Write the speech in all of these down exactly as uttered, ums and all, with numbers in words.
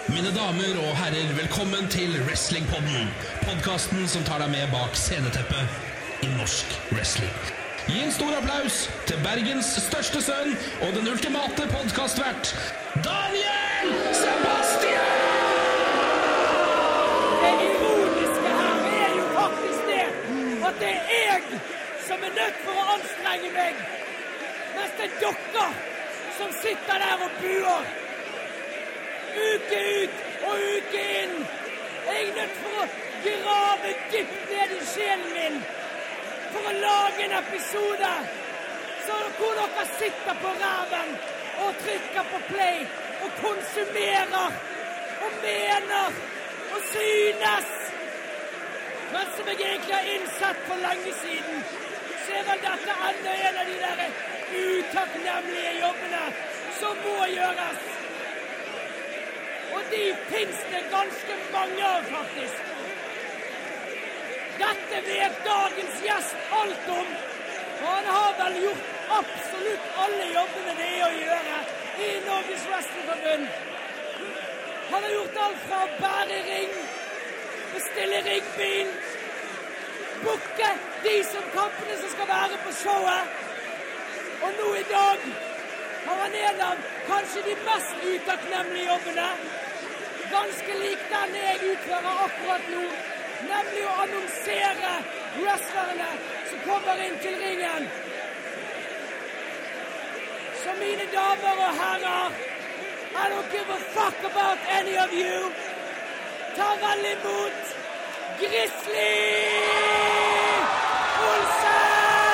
Mine damer og herrer, velkommen til Wrestlingpodden. Podcasten som tar deg med bak sceneteppet i norsk wrestling. Gi en stor applaus til Bergens største sønn og den ultimate podcastvert, Daniel Sebastian! Det ironiske her er jo faktisk det at det er jeg som er nødt for å anstrenge meg, mens det er dere som sitter der og buer. Uke ut og uke inn. Jeg er nødt for å grave dypt ned i sjelen min for å lage en episode så hvor dere sitter på ræven og trykker på play og konsumerer og mener og synes. Men som jeg egentlig har innsett for lenge siden, så er vel dette enda en av de der utakknemlige jobbene som må gjøres. Og de finnes det ganske mange av, faktisk. Dette vet dagens gjest alt om, og han har vel gjort absolutt alle jobbene det er å gjøre i Norges Wrestlingforbund. Han har gjort alt fra å bære ring, bestille ringbil, booke de som kampene som skal være på showet. Og nå i dag har han en av kanskje de mest utakknemlige jobbene. Ganske lik den jeg utfører akkurat nå, nemlig å annonsere wrestlerne som kommer inn til ringen. Så mine damer og herrer, I don't give a fuck about any of you. Ta vel imot Grizzly Olsen!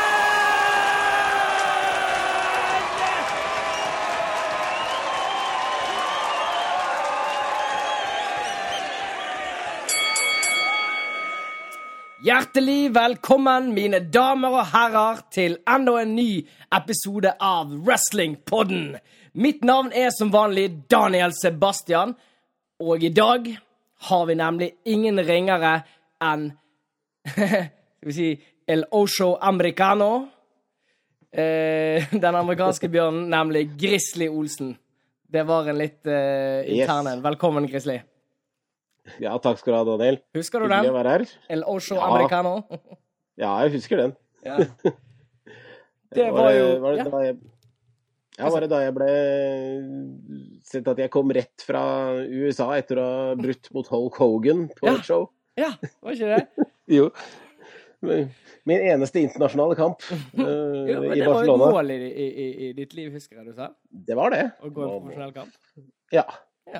Hjertelig velkommen, mine damer og herrer, til enda en ny episode av Wrestlingpodden. Mitt navn er som vanlig Daniel Sebastian, og i dag har vi nemlig ingen ringere enn skal vi si, El Oso Americano, eh, den amerikanske bjørnen, nemlig Grizzly Olsen. Det var en litt eh, intern en. Velkommen, Grizzly. Ja, takk skal du ha, Daniel. Husker du Hyggelig den? å være her. El Oso Ja. Americano. Ja, jeg husker den. Ja. Det var jo... Var det, ja. da jeg, ja, var det da jeg ble sett at jeg kom rett fra U S A etter å ha brutt mot Hulk Hogan på Ja. et show? Ja, var ikke det? Jo. Min eneste internasjonale kamp uh, Jo, men i det var jo et Barcelona. mål i, i, i, i ditt liv, husker jeg du sa? Det var det. Å gå en profesjonell kamp. Ja. Ja.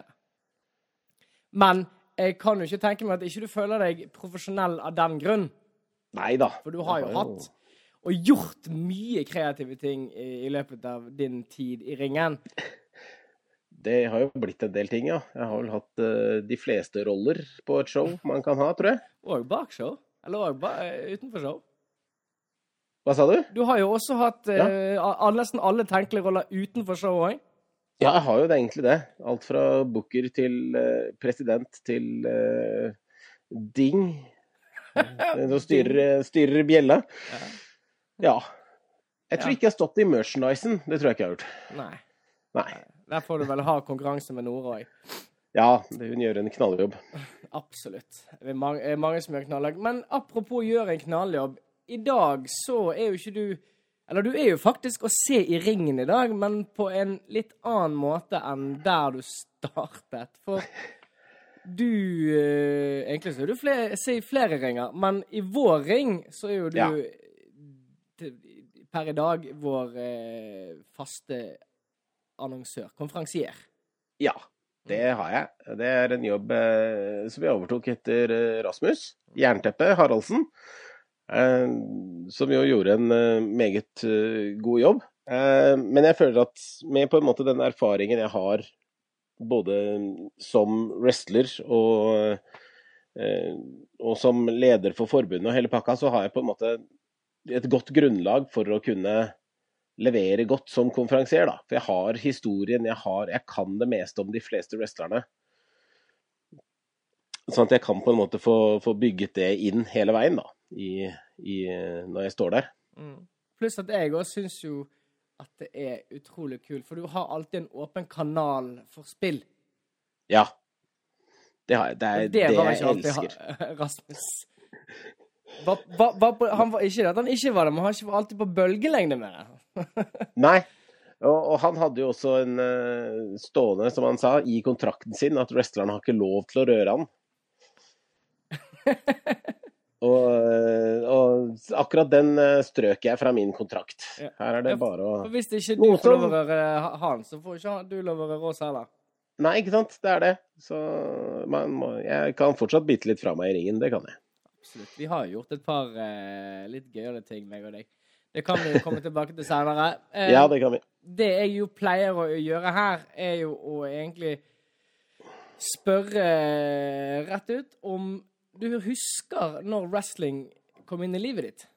Men jeg kan jo ikke tenke meg at ikke du føler deg profesjonell av den grunn. Neida. For du har jo Jeg har hatt og gjort mye kreative ting i, i løpet av din tid i ringen. Det har jo blitt en del ting, ja. Jeg har vel hatt uh, de fleste roller på et show man kan ha, tror jeg. Og bak show. Eller også ba, utenfor show. Hva sa du? Du har jo også hatt Ja. uh, nesten alle tenkelige roller utenfor show også. Ja, jeg har jo det egentlig det. Alt fra booker til uh, president til uh, ding. Den som styrer, styrer bjella. Ja. Ja. Jeg tror Ja. ikke jeg har stått i merchandisen. Det tror jeg ikke jeg har gjort. Nei. Nei. Der får du vel ha konkurranse med Nora også. Ja, det, hun gjør en knalljobb. Absolutt. Det er mange, er mange som gjør knalljobb. Men apropos gjøre en knalljobb, i dag så er jo ikke du... Eller du er jo faktisk å se i ringen i dag, men på en litt annen måte enn der du startet. For du, eh, egentlig så er du flere, ser i flere ringer, men i vår ring så er jo du Ja. til, per i dag vår eh, faste annonsør, konferansier. Ja, det har jeg. Det er en jobb eh, som jeg overtok etter eh, Rasmus, Jernteppe Haraldsen. Uh, som jo gjorde en uh, meget uh, god jobb. Uh, men jeg føler at med på en måte den erfaringen jeg har både som wrestler og, uh, og som leder for forbundet og hele pakka, så har jeg på en måte et godt grunnlag for å kunne levere godt som konferansier, da. For jeg har historien, jeg, har, jeg kan det meste om de fleste wrestlerne. Sånn at jeg kan på en måte få, få bygget det inn hele veien da. I, i, når jeg står der. Mm. Pluss at jeg også synes jo at det er utrolig kult, for du har alltid en åpen kanal for spill. Ja, Det, har jeg, det er det, det, var jeg ikke alltid elsker. ha- Rasmus. Var, var, var på, han var ikke det at han ikke var det, men han var ikke alltid på bølgelengde med det. Nei, og, og han hadde jo også en uh, stående, som han sa, i kontrakten sin, at wrestlerne har ikke lov til å røre han. og, og akkurat den uh, strøk jeg fra min kontrakt. Ja. Her er det bare å... For hvis ikke du får lov å røre han, så får ikke du lov å røre oss heller. Nei, ikke sant? Det er det. Så man må, jeg kan fortsatt bite litt fra meg i ringen, det kan jeg. Absolutt. Vi har gjort et par eh, litt gøyere ting, meg og deg. Det kan vi komme tilbake til senere. Eh, ja, det kan vi. Det jeg jo pleier å gjøre her, er jo å egentlig spørre rett ut om du husker når wrestling kom inn i livet ditt?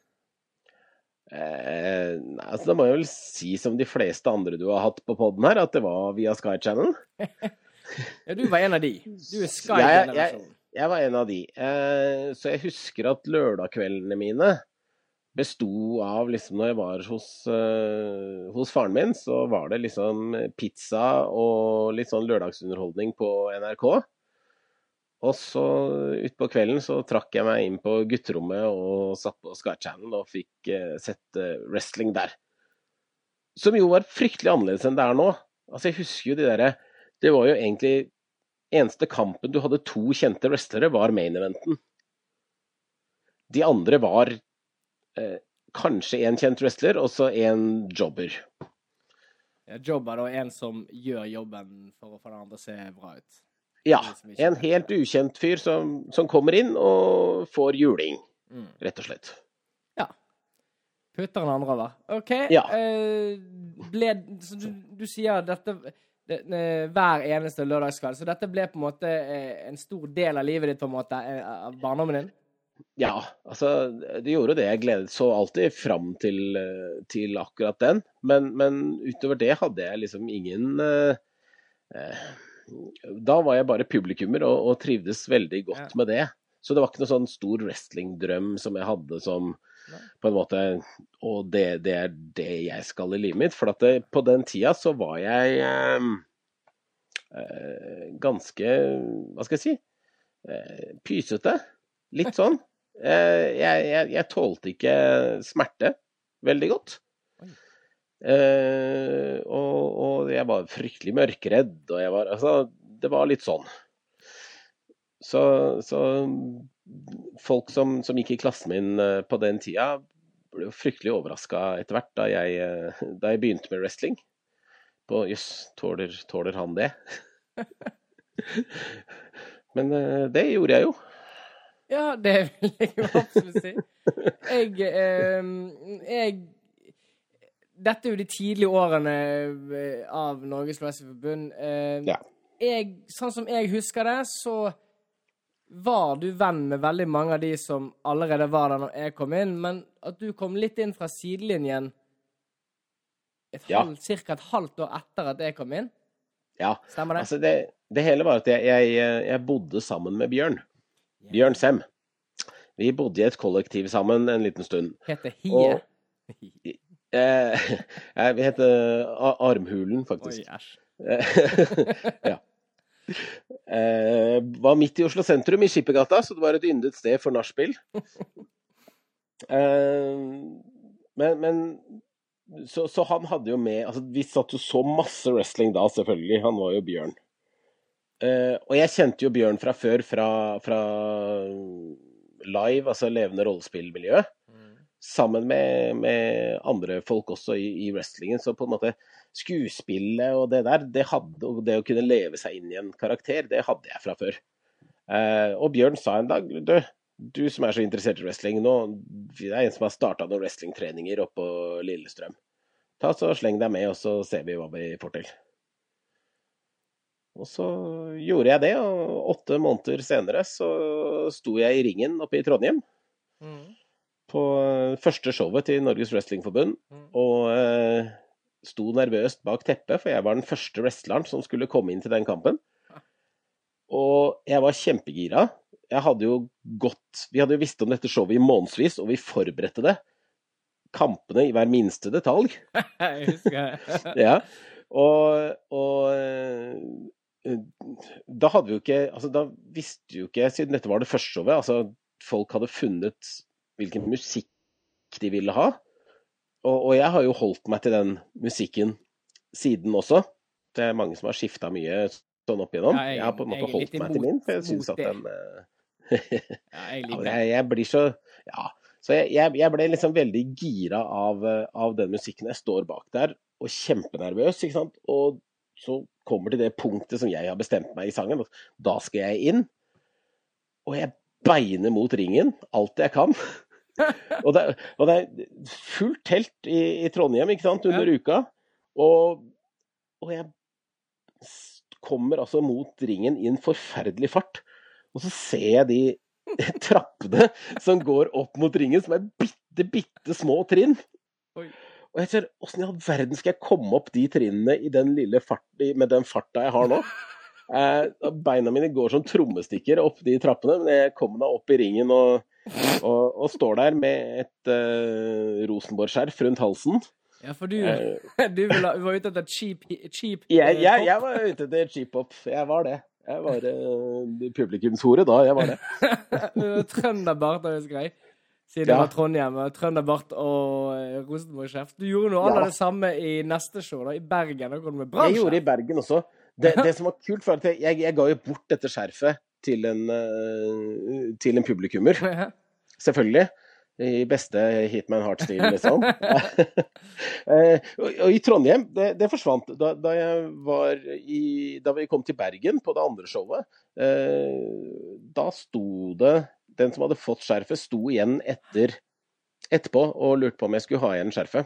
Eh, altså, da må jeg vel si som de fleste andre du har hatt på podden her, at det var via Sky Channel. Ja, du var en av de. Du er Jeg, Sky-generasjonen. jeg, jeg var en av de. Eh, så jeg husker at lørdagskveldene mine bestod av, liksom når jeg var hos, uh, hos faren min, så var det liksom pizza og litt sånn lørdagsunderholdning på N R K. Og så ut på kvelden så trakk jeg meg inn på gutterommet og satt på Sky Channel og fikk uh, sett uh, wrestling der. Som jo var fryktelig annerledes enn det er nå. Altså jeg husker jo de der, det var jo egentlig eneste kampen du hadde to kjente wrestlere var main eventen. De andre var uh, kanskje en kjent wrestler og så en jobber. Ja, jobber da en som gjør jobben for å få den andre å se bra ut. Ja, en helt ukjent fyr som, som kommer inn og får juling, mm. rett og slett. Ja. Putter den andre over. Ok. Ja. Eh, ble, så du, du sier dette det, hver eneste lørdagskveld, så dette ble på en måte en stor del av livet ditt, på en måte, av barndommen din? Ja, altså, det gjorde det. Jeg gledet så alltid fram til, til akkurat den, men, men utover det hadde jeg liksom ingen... Eh, Da var jeg bare publikummer og, og trivdes veldig godt ja. med det. Så det var ikke noe sånn stor wrestlingdrøm som jeg hadde som Nei. på en måte, og det, det er det jeg skal i livet mitt. For at det, på den tida så var jeg eh, ganske, hva skal jeg si, eh, pysete. Litt sånn. Eh, jeg, jeg, jeg tålte ikke smerte veldig godt. Uh, og, og jeg var fryktelig mørkredd, og jeg var, altså, det var litt sånn. Så, så folk som, som gikk i klassen min uh, på den tida, ble jo fryktelig overrasket etter hvert da jeg, uh, da jeg begynte med wrestling. På, jøss, tåler, tåler han det? Men uh, det gjorde jeg jo. Ja, det vil jeg jo absolutt si. Jeg, uh, jeg Dette er jo de tidlige årene av Norges Wrestlingforbund. Eh, ja. jeg, sånn som jeg husker det, så var du venn med veldig mange av de som allerede var der når jeg kom inn, men at du kom litt inn fra sidelinjen et ja. halv, cirka et halvt år etter at jeg kom inn. Ja, stemmer det? Altså det, det hele var at jeg, jeg, jeg bodde sammen med Bjørn. Yeah. Bjørn Sem. Vi bodde i et kollektiv sammen en liten stund. Heter Hie? Og Eh, vi heter Armhulen, faktisk. Oi, æsj. Ja. Eh, var midt i Oslo sentrum, i Skippergata, så det var et yndet sted for nachspiel. Eh, men, men så, så han hadde jo med, altså vi satt jo så masse wrestling da, selvfølgelig. Han var jo Bjørn. Eh, og jeg kjente jo Bjørn fra før, fra, fra live, altså levende rollespillmiljø. Sammen med, med andre folk også i, i wrestlingen, så på en måte skuespillet og det der, det, hadde, og det å kunne leve seg inn i en karakter, det hadde jeg fra før. Eh, og Bjørn sa en dag, du, du som er så interessert i wrestling, nå, det er en som har startet noen wrestlingtreninger oppe på Lillestrøm. Ta så sleng deg med, og så ser vi hva vi får til. Og så gjorde jeg det, og åtte måneder senere så sto jeg i ringen oppe i Trondheim. Mm. På første showet til Norges Wrestlingforbund, og eh, sto nervøst bak teppet, for jeg var den første wrestleren som skulle komme inn til den kampen. Og jeg var kjempegira. Jeg hadde jo gått, vi hadde jo visst om dette showet i månedsvis, og vi forberedte det. Kampene i hver minste detalj. Jeg husker det. Ja, og, og da hadde vi jo ikke, altså da visste vi jo ikke, siden dette var det første showet, altså folk hadde funnet hvilken musikk de ville ha, og, og jeg har jo holdt meg til den musikken siden også. Det er mange som har skiftet mye sånn opp igjennom. Ja, jeg, jeg har på en måte holdt meg til min, for jeg synes at den... ja, jeg, jeg, jeg blir så... Ja, så jeg, jeg, jeg ble liksom veldig gira av, av den musikken. Jeg står bak der og kjempenervøs, ikke sant? Og så kommer til det punktet som jeg har bestemt meg i sangen, og da skal jeg inn. Og jeg beiner mot ringen, alt jeg kan. og, det, og det er fullt telt i, i Trondheim, ikke sant, under ja. uka. Og, og jeg kommer altså mot ringen i en forferdelig fart. Og så ser jeg de trappene som går opp mot ringen, som er bitte, bitte små trinn. Oi. Og jeg ser, hvordan i all verden skal jeg komme opp de trinnene i den lille fart, med den farta jeg har nå? Eh, beina mine går som trommestikker opp de trappene, men jeg kommer meg opp i ringen og, og, og står der med et uh, Rosenborg-skjerf rundt halsen. Ja, for du, eh, du var ute etter cheap, cheap jeg, jeg, jeg var ute etter cheap pop. Jeg var det. Jeg var uh, publikumshore da, jeg var det. Trønderbart, det er jo grei. Siden det ja. var Trondheim, Trønderbart og uh, Rosenborg-skjef. Du gjorde noe ja. annet det samme i neste show, da, i Bergen. Da kom du med bransje. Jeg gjorde i Bergen også. Det, det som var kult, for at jeg, jeg, jeg ga jo bort dette skjerfet til en, uh, til en publikummer. Selvfølgelig. I beste Hitman Heart-stil, liksom. uh, og, og i Trondheim, det, det forsvant. Da, da, jeg var i, da vi kom til Bergen på det andre showet, uh, da sto det den som hadde fått skjerfet sto igjen etter, etterpå og lurte på om jeg skulle ha igjen skjerfet.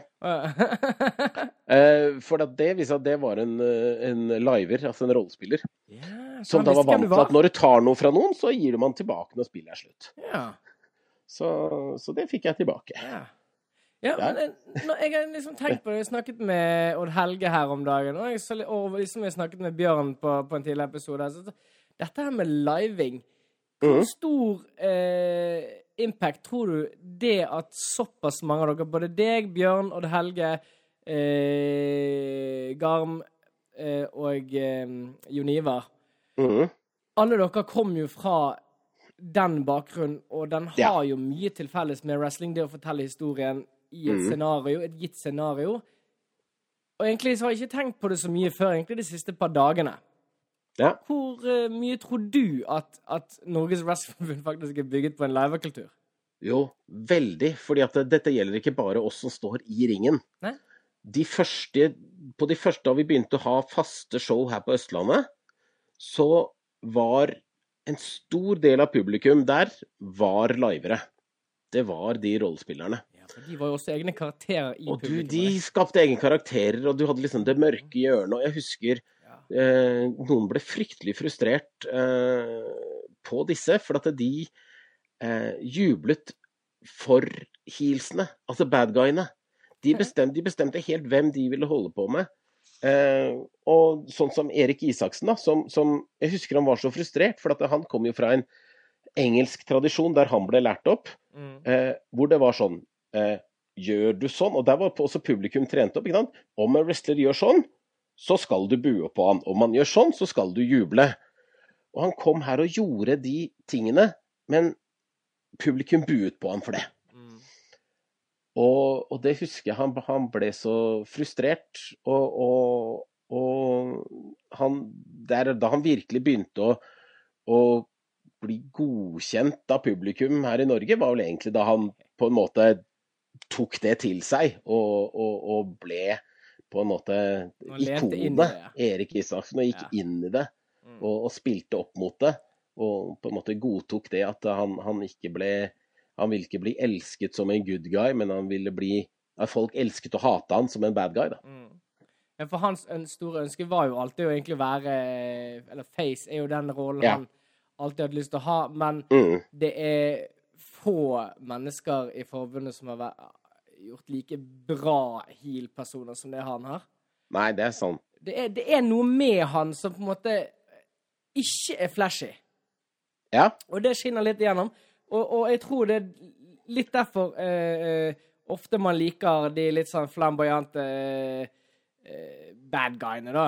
eh, for det viser at det var en, en liver, altså en rollespiller. Yeah, som da var vant til at når du tar noe fra noen, så gir du man tilbake når spillet er slutt. Yeah. Så, så det fikk jeg tilbake. Yeah. Ja, ja. Men når jeg har liksom tenkt på det, jeg snakket med Odd Helge her om dagen, og, jeg, og liksom jeg snakket med Bjørn på, på en tidligere episode. Så, dette her med living, hvor stor eh, impact tror du det at såpass mange av dere, både deg, Bjørn, Odd Helge, eh, Garm eh, og eh, Jon Ivar, mm. alle dere kom jo fra den bakgrunnen, og den har ja. jo mye til felles med wrestling, det å fortelle historien i et mm. scenario, et gitt scenario. Og egentlig så har jeg ikke tenkt på det så mye før, egentlig de siste par dagene. Ja. Hvor uh, mye tror du at, at Norges Wrestlingforbund faktisk er bygget på en livekultur? Jo, veldig, fordi at dette gjelder ikke bare oss som står i ringen. Nei? De første, på de første da vi begynte å ha faste show her på Østlandet, så var en stor del av publikum der var livere. Det var de rollespillerne. Ja, for de var jo også egne karakterer i og publikum. Og de skapte egne karakterer, og du hadde liksom det mørke hjørnet, og jeg husker Eh, noen ble fryktelig frustrert eh, på disse, for at de eh, jublet for heelsene, altså bad guyene. De bestemte, de bestemte helt hvem de ville holde på med. Eh, og sånn som Erik Isaksen, da, som, som jeg husker han var så frustrert, for at han kom jo fra en engelsk tradisjon der han ble lært opp, mm. eh, hvor det var sånn, eh, gjør du sånn, og der var også publikum trent opp, ikke sant? Om en wrestler gjør sånn, så skal du bue på han. Om man gjør sånn, så skal du juble. Og han kom her og gjorde de tingene, men publikum buet på han for det. Mm. Og, og det husker jeg, han, han ble så frustrert, og, og, og han, der, da han virkelig begynte å, å bli godkjent av publikum her i Norge, var vel egentlig da han på en måte tok det til seg, og, og, og ble på en måte ikonet, ja. Erik Isaksen, og gikk ja. inn i det, og, og spilte opp mot det, og på en måte godtok det at han, han ikke ble, han ville ikke bli elsket som en good guy, men han ville bli, at folk elsket å hate han som en bad guy, da. Mm. Ja, for hans store ønske var jo alltid å egentlig være, eller Face er jo den rollen ja. han alltid hadde lyst til å ha, men mm. det er få mennesker i forbundet som har vært gjort like bra heel-personer som det han har. Nei, det er sånn. Det er, det er noe med han som på en måte ikke er flashy. Ja. Og det skinner litt igjennom. Og, og jeg tror det er litt derfor eh, ofte man liker de litt sånn flamboyante eh, bad guyene, da.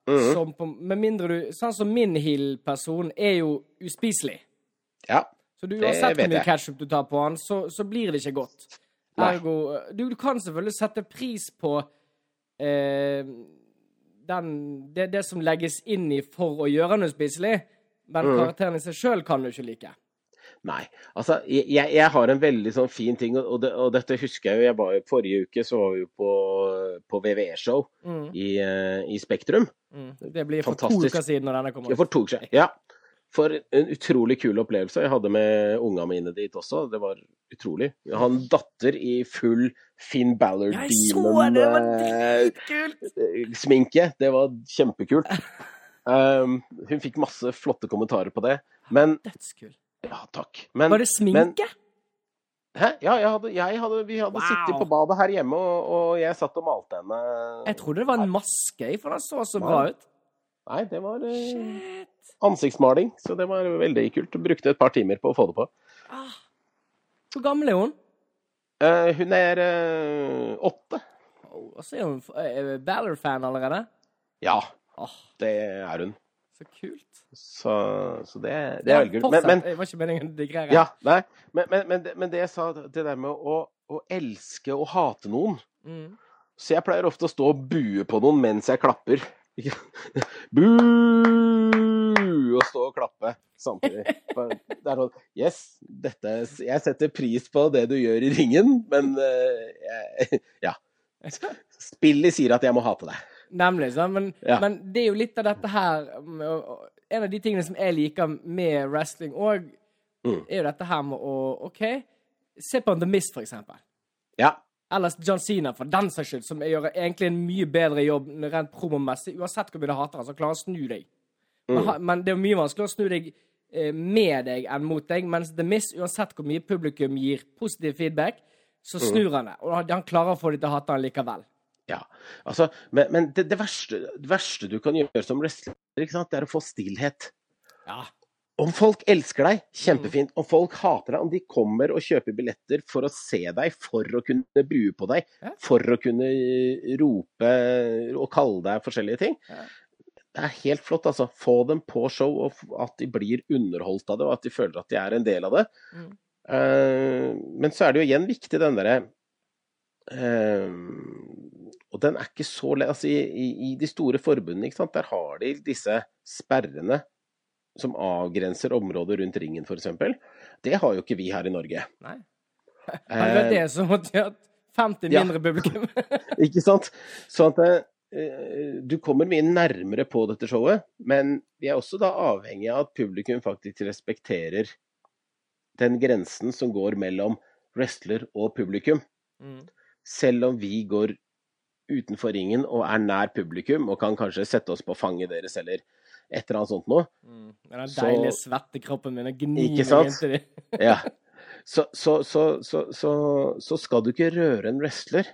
Mhm. som på, med mindre du, sånn som min Hill-person er jo uspiselig. Ja, Så du, Det uansett hvor vet mye jeg. ketchup du tar på han, så, så blir det ikke godt. Nei. Ergo, du, du kan selvfølgelig sette pris på eh, den, det, det som legges inn i for å gjøre den uspiselig, men Mhm. karakteren i seg selv kan du ikke like. Nei, altså, jeg, jeg har en veldig sånn fin ting, og, det, og dette husker jeg jo, jeg var jo, forrige uke så var vi jo på, på V V E-show Mm. i, eh, i Spektrum. Mm. Det blir for to Fantastisk. uker siden når denne kommer Jeg for to uker siden. Ja, for en utrolig kul opplevelse. Jeg hadde med unga mine dit også, det var utrolig. Jeg har en datter i full Finn Balor Jeg så det, det var dritkult! Demon-sminke. Det var kjempekult. Um, hun fikk masse flotte kommentarer på det, men Dødskul. ja, takk. Men, Var det sminke? Hæ? Ja, jeg hadde, jeg hadde, vi hadde Wow. sittet på badet her hjemme, og, og jeg satt og malte henne. Jeg trodde det var en maske, jeg, for den så så bra ut. Nei, det var eh, Shit. ansiktsmaling, så det var veldig kult. Brukte et par timer på å få det på. Ah. Hvor gammel er hun? Eh, hun er eh, åtte. Oh, og så er hun uh, Balor-fan allerede. Ja, Åh, det er hun. så kult. Så, så det, det er veldig kult. Men, men, det var ikke meningen å digrere. ja, nei, men, men, men, det- men det jeg sa, det der med å, å elske og hate noen. Mm. Så jeg pleier ofte å stå og bue på noen mens jeg klapper. Buuuuh! Og stå og klappe samtidig. Det er sånn, yes, dette, jeg setter pris på det du gjør i ringen, men eh, jeg, ja. Spillet sier at jeg må hate deg. Nemlig, sånn. Men, Ja. men det er jo litt av dette her med å- en av de tingene som jeg liker med wrestling og Mm. er jo dette her med å, ok, se på The Mist for eksempel. Ja, Eller John Cena for den saks skyld, som gjør egentlig en mye bedre jobb rent promomessig. Uansett hvor mye du hater han, så klarer han å snu deg. Men, ha- men det er jo mye vanskeligere å snu deg eh, med deg enn mot deg, mens The Mist, uansett hvor mye publikum gir positiv feedback, så snur han det. Og han, han klarer å få de til å hate han likevel. ja. Altså, men, men det, det, verste, det verste du kan gjøre som wrestler, ikke sant, det er å få stillhet. Ja. Om folk elsker deg, kjempefint. Om folk hater deg, om de kommer og kjøper billetter for å se deg, for å kunne bue på deg, Ja. for å kunne rope og kalle deg forskjellige ting. Ja. Det er helt flott, altså. Få dem på show, og f- at de blir underholdt av det, og at de føler at de er en del av det. Mm. Eh, men så er det jo igjen viktig, den derre eh, og den er ikke så lett, altså i, i, i de store forbundene, ikke sant, der har de disse sperrene som avgrenser områder rundt ringen, for eksempel. Det har jo ikke vi her i Norge. Nei. Hadde det vært det, så måtte vi hatt femti ja. mindre publikum. Ikke sant? Så at eh, du kommer mye nærmere på dette showet, men vi er også da avhengig av at publikum faktisk respekterer den grensen som går mellom wrestler og publikum. Mm. Selv om vi går utenfor ringen og er nær publikum, og kan kanskje sette oss på fanget deres, eller et eller annet sånt noe. Mm. Med den Så- deilige svettekroppen min og gnir Ikke meg sant? inntil de. Ja. Så, så, så, så, så, så skal du ikke røre en wrestler.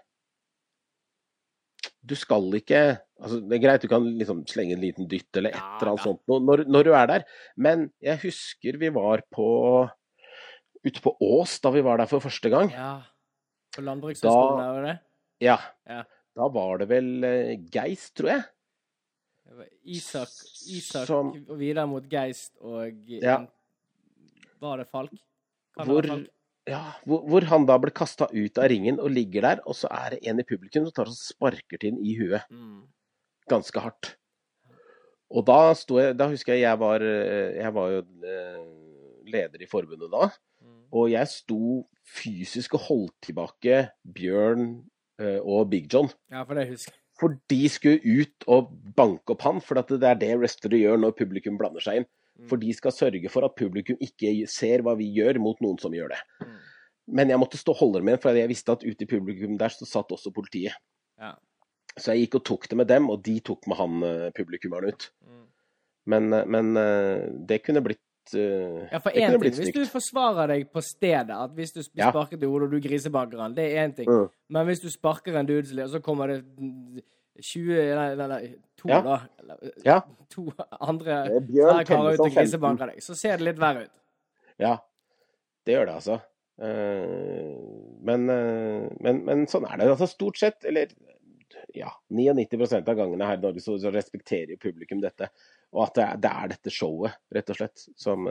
Du skal ikke altså Det er greit, du kan liksom slenge en liten dytt eller et Ja, eller annet ja. sånt når, når, når du er der. Men jeg husker vi var på ute på Ås da vi var der for første gang. Ja. På landbrukshøyskolen, Da- er det det? Ja. Ja. Da var det vel eh, Geist, tror jeg. Det var Isak, Isak Som- og videre mot Geist og Ja. Var det Falk? Kan det Hvor, være Falk? ja, hvor, hvor han da ble kasta ut av ringen og ligger der, og så er det en i publikum som tar og sparker til den i huet. Mm. Ganske hardt. Og da sto jeg Da husker jeg jeg var Jeg var jo eh, leder i forbundet da. Mm. Og jeg sto fysisk og holdt tilbake Bjørn eh, og Big John. Ja, for det husker jeg. For de skulle ut og banke opp han, for at det er det wrestlere gjør når publikum blander seg inn. For de skal sørge for at publikum ikke ser hva vi gjør mot noen som gjør det. Mm. Men jeg måtte stå og holde dem igjen, for jeg visste at ute i publikum der så satt også politiet. Ja. Så jeg gikk og tok det med dem, og de tok med han eh, publikummeren ut. Mm. Men, eh, men eh, det kunne blitt eh, Ja, for det en kunne ting, blitt hvis du stygt. forsvarer deg på stedet, at hvis du Ja. sparker til hodet og du grisebanker han, det er en ting. Mm. Men hvis du sparker en dude, og så kommer det tjue, nei, nei, nei to Ja. da, eller, Ja. to andre Det er Bjørn svære karer telles ut som og femten. grisebanker deg, så ser det litt verre ut. Ja, det gjør det altså. Eh, men, eh, men, men sånn er det. Altså stort sett, eller ja, nittini prosent av gangene her i Norge så, så respekterer publikum dette. Og at det er, det er dette showet, rett og slett, som,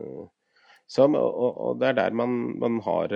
som og, og det er der man, man har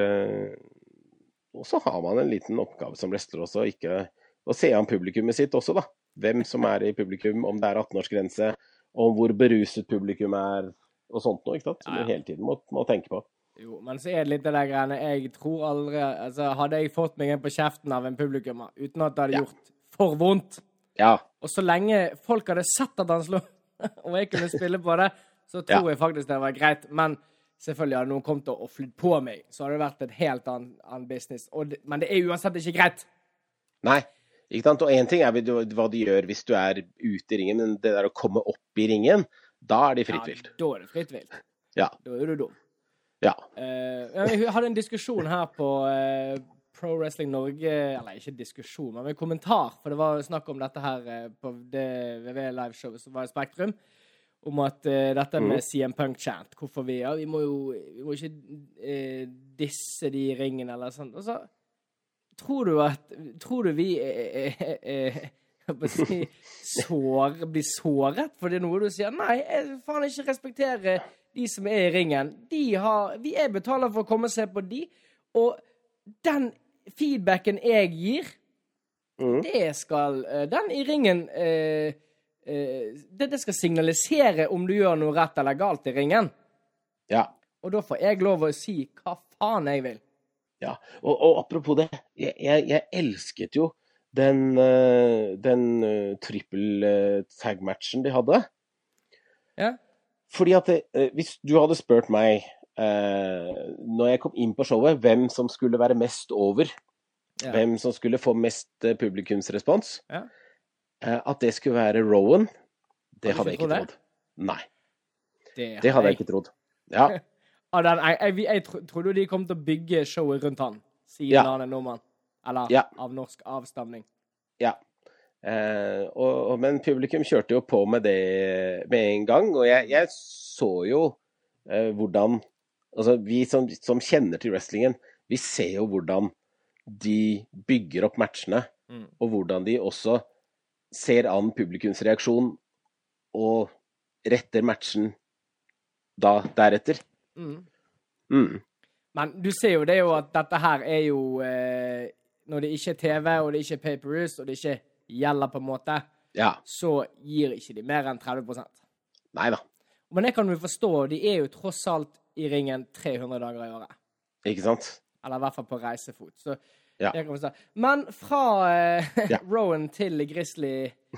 og så har man en liten oppgave som wrestler også, ikke å se an publikummet sitt også da. Hvem som er i publikum, om det er atten-årsgrense, om hvor beruset publikum er, og sånt noe, ikke sant? Som du hele tiden må, må tenke på. Jo, men så er det litt det der greiene, jeg tror aldri, altså hadde jeg fått meg en på kjeften av en publikummer, uten at det hadde ja. gjort for vondt, ja. og så lenge folk hadde sett at han slo, og jeg kunne spille på det, så tror ja. jeg faktisk det var greit, men selvfølgelig hadde noen kommet og flytt på meg, så hadde det vært et helt annen, annen business, det, men det er uansett ikke greit. Nei, ikke sant, og en ting er hva de gjør hvis du er ute i ringen, men det der å komme opp i ringen, da er de frittvilt. Ja, da er det frittvilt. Ja. Da er du dum. Ja. Uh, jeg hadde en diskusjon her på uh, Pro Wrestling Norge, eller ikke diskusjon, men en kommentar, for det var snakk om dette her uh, på det W W E-liveshowet som var i Spektrum, om at uh, dette med mm. C M Punk-chant, hvorfor vi, ja, vi må jo vi må ikke uh, disse de i ringen, eller sånt. Og så, tror du at, tror du vi er, er, er, er si, sår, blir såret, for det er noe du sier, nei, jeg faen ikke respektere de som er i ringen, de har, vi er betaler for å komme og se på de, og den feedbacken jeg gir, mm. det skal, den i ringen, eh, eh, det, det skal signalisere om du gjør noe rett eller galt i ringen. Ja. Og da får jeg lov å si hva faen jeg vil. Ja, og, og apropos det, jeg, jeg, jeg elsket jo den, den uh, trippel uh, tag-matchen de hadde. Ja. Fordi at det, hvis du hadde spurt meg eh, når jeg kom inn på showet, hvem som skulle være mest over, ja. hvem som skulle få mest eh, publikumsrespons, ja. eh, at det skulle være Rowan, det hadde jeg ikke trodd. Nei, det, det hadde jeg ikke trodd. Ja. den, jeg, jeg, jeg trodde de kom til å bygge showet rundt han, siden ja. han er nordmann, eller ja. av norsk avstamning. Ja. Eh, og, men publikum kjørte jo på med det med en gang, og jeg, jeg så jo eh, hvordan, altså vi som, som kjenner til wrestlingen, vi ser jo hvordan de bygger opp matchene, mm. og hvordan de også ser an publikumsreaksjon og retter matchen da deretter. Mm. Mm. Men du ser jo det jo at dette her er jo eh, når det ikke er T V, og det ikke er pay-per-views, og det ikke gjelder på en måte, ja. så gir ikke de mer enn tretti prosent. Neida. Men det kan du forstå, de er jo tross alt i ringen tre hundre dager i året. Ikke sant? Eller i hvert fall på reisefot. Så ja. det kan forstå. Men fra eh, ja. Rowan til Grizzly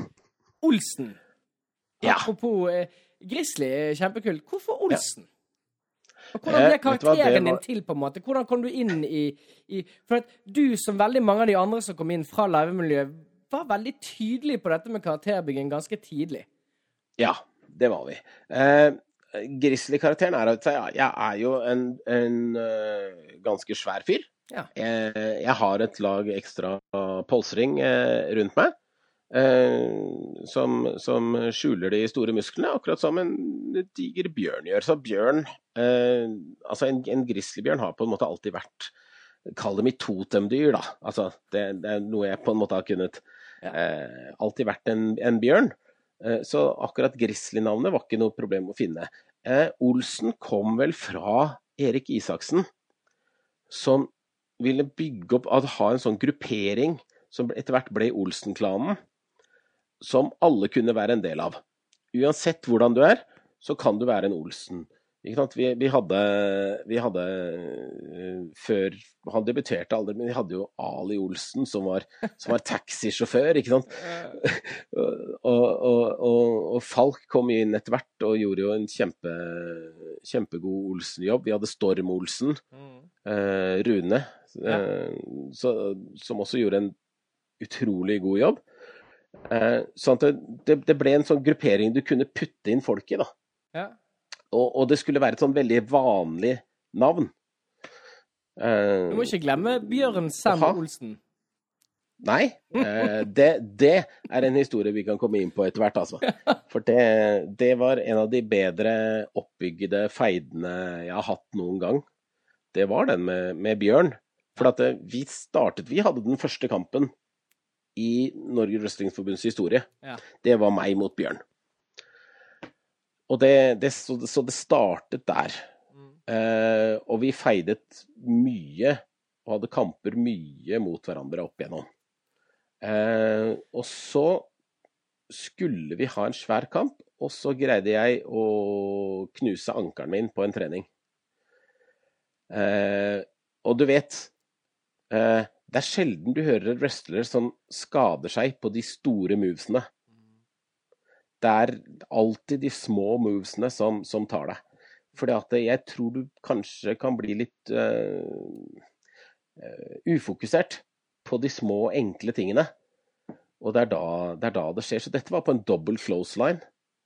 Olsen. Ja. Apropos eh, Grizzly, kjempekult. Hvorfor Olsen? Ja. Og hvordan ble eh, karakteren var... din til, på en måte? Hvordan kom du inn i... i for at du, som veldig mange av de andre som kom inn fra live-miljøet, var veldig tydelig på dette med karakterbygging ganske tidlig. Ja, det var vi. Eh, Grizzly-karakteren er at ja, jeg er jo en, en uh, ganske svær fyr. Ja. Jeg, jeg har et lag ekstra polsring eh, rundt meg, eh, som, som skjuler de store musklene, akkurat som en diger bjørn gjør. Så bjørn, eh, altså en, en grizzlybjørn har på en måte alltid vært, kall det mitt totemdyr da. Altså, det, det er noe jeg på en måte har kunnet Ja. Eh, alltid vært en, en bjørn, eh, så akkurat Grizzly-navnet var ikke noe problem å finne. Eh, Olsen kom vel fra Erik Isaksen, som ville bygge opp, at ha en sånn gruppering som etter hvert ble Olsen-klanen, som alle kunne være en del av. Uansett hvordan du er, så kan du være en Olsen. Ikke sant? Vi, vi hadde, vi hadde uh, før han debuterte aldri, men vi hadde jo Ali Olsen som var, som var taxisjåfør, ikke sant? og, og, og, og Falk kom inn etter hvert og gjorde jo en kjempe, kjempegod Olsen-jobb. Vi hadde Storm Olsen, uh, Rune, uh, så, som også gjorde en utrolig god jobb. Uh, sånn at det, det ble en sånn gruppering du kunne putte inn folk i da. Ja. Og, og det skulle være et sånn veldig vanlig navn. Uh, du må ikke glemme Bjørn Sam aha. Olsen. Nei, uh, det, det er en historie vi kan komme inn på etter hvert, altså. For det, det var en av de bedre oppbyggede feidene jeg har hatt noen gang. Det var den med, med Bjørn. For at det, vi startet, vi hadde den første kampen i Norge Wrestlingforbunds historie. Ja. Det var meg mot Bjørn. Og det, det, så, så det startet der. Mm. Eh, og vi feidet mye, og hadde kamper mye mot hverandre opp igjennom. Eh, og så skulle vi ha en svær kamp, og så greide jeg å knuse ankeren min på en trening. Eh, og du vet, eh, det er sjelden du hører en wrestler som skader seg på de store movesene. Det er alltid de små movesene som, som tar deg. Fordi at jeg tror du kanskje kan bli litt uh, uh, ufokusert på de små, enkle tingene. Og det er, da, det er da det skjer. Så dette var på en double clothesline.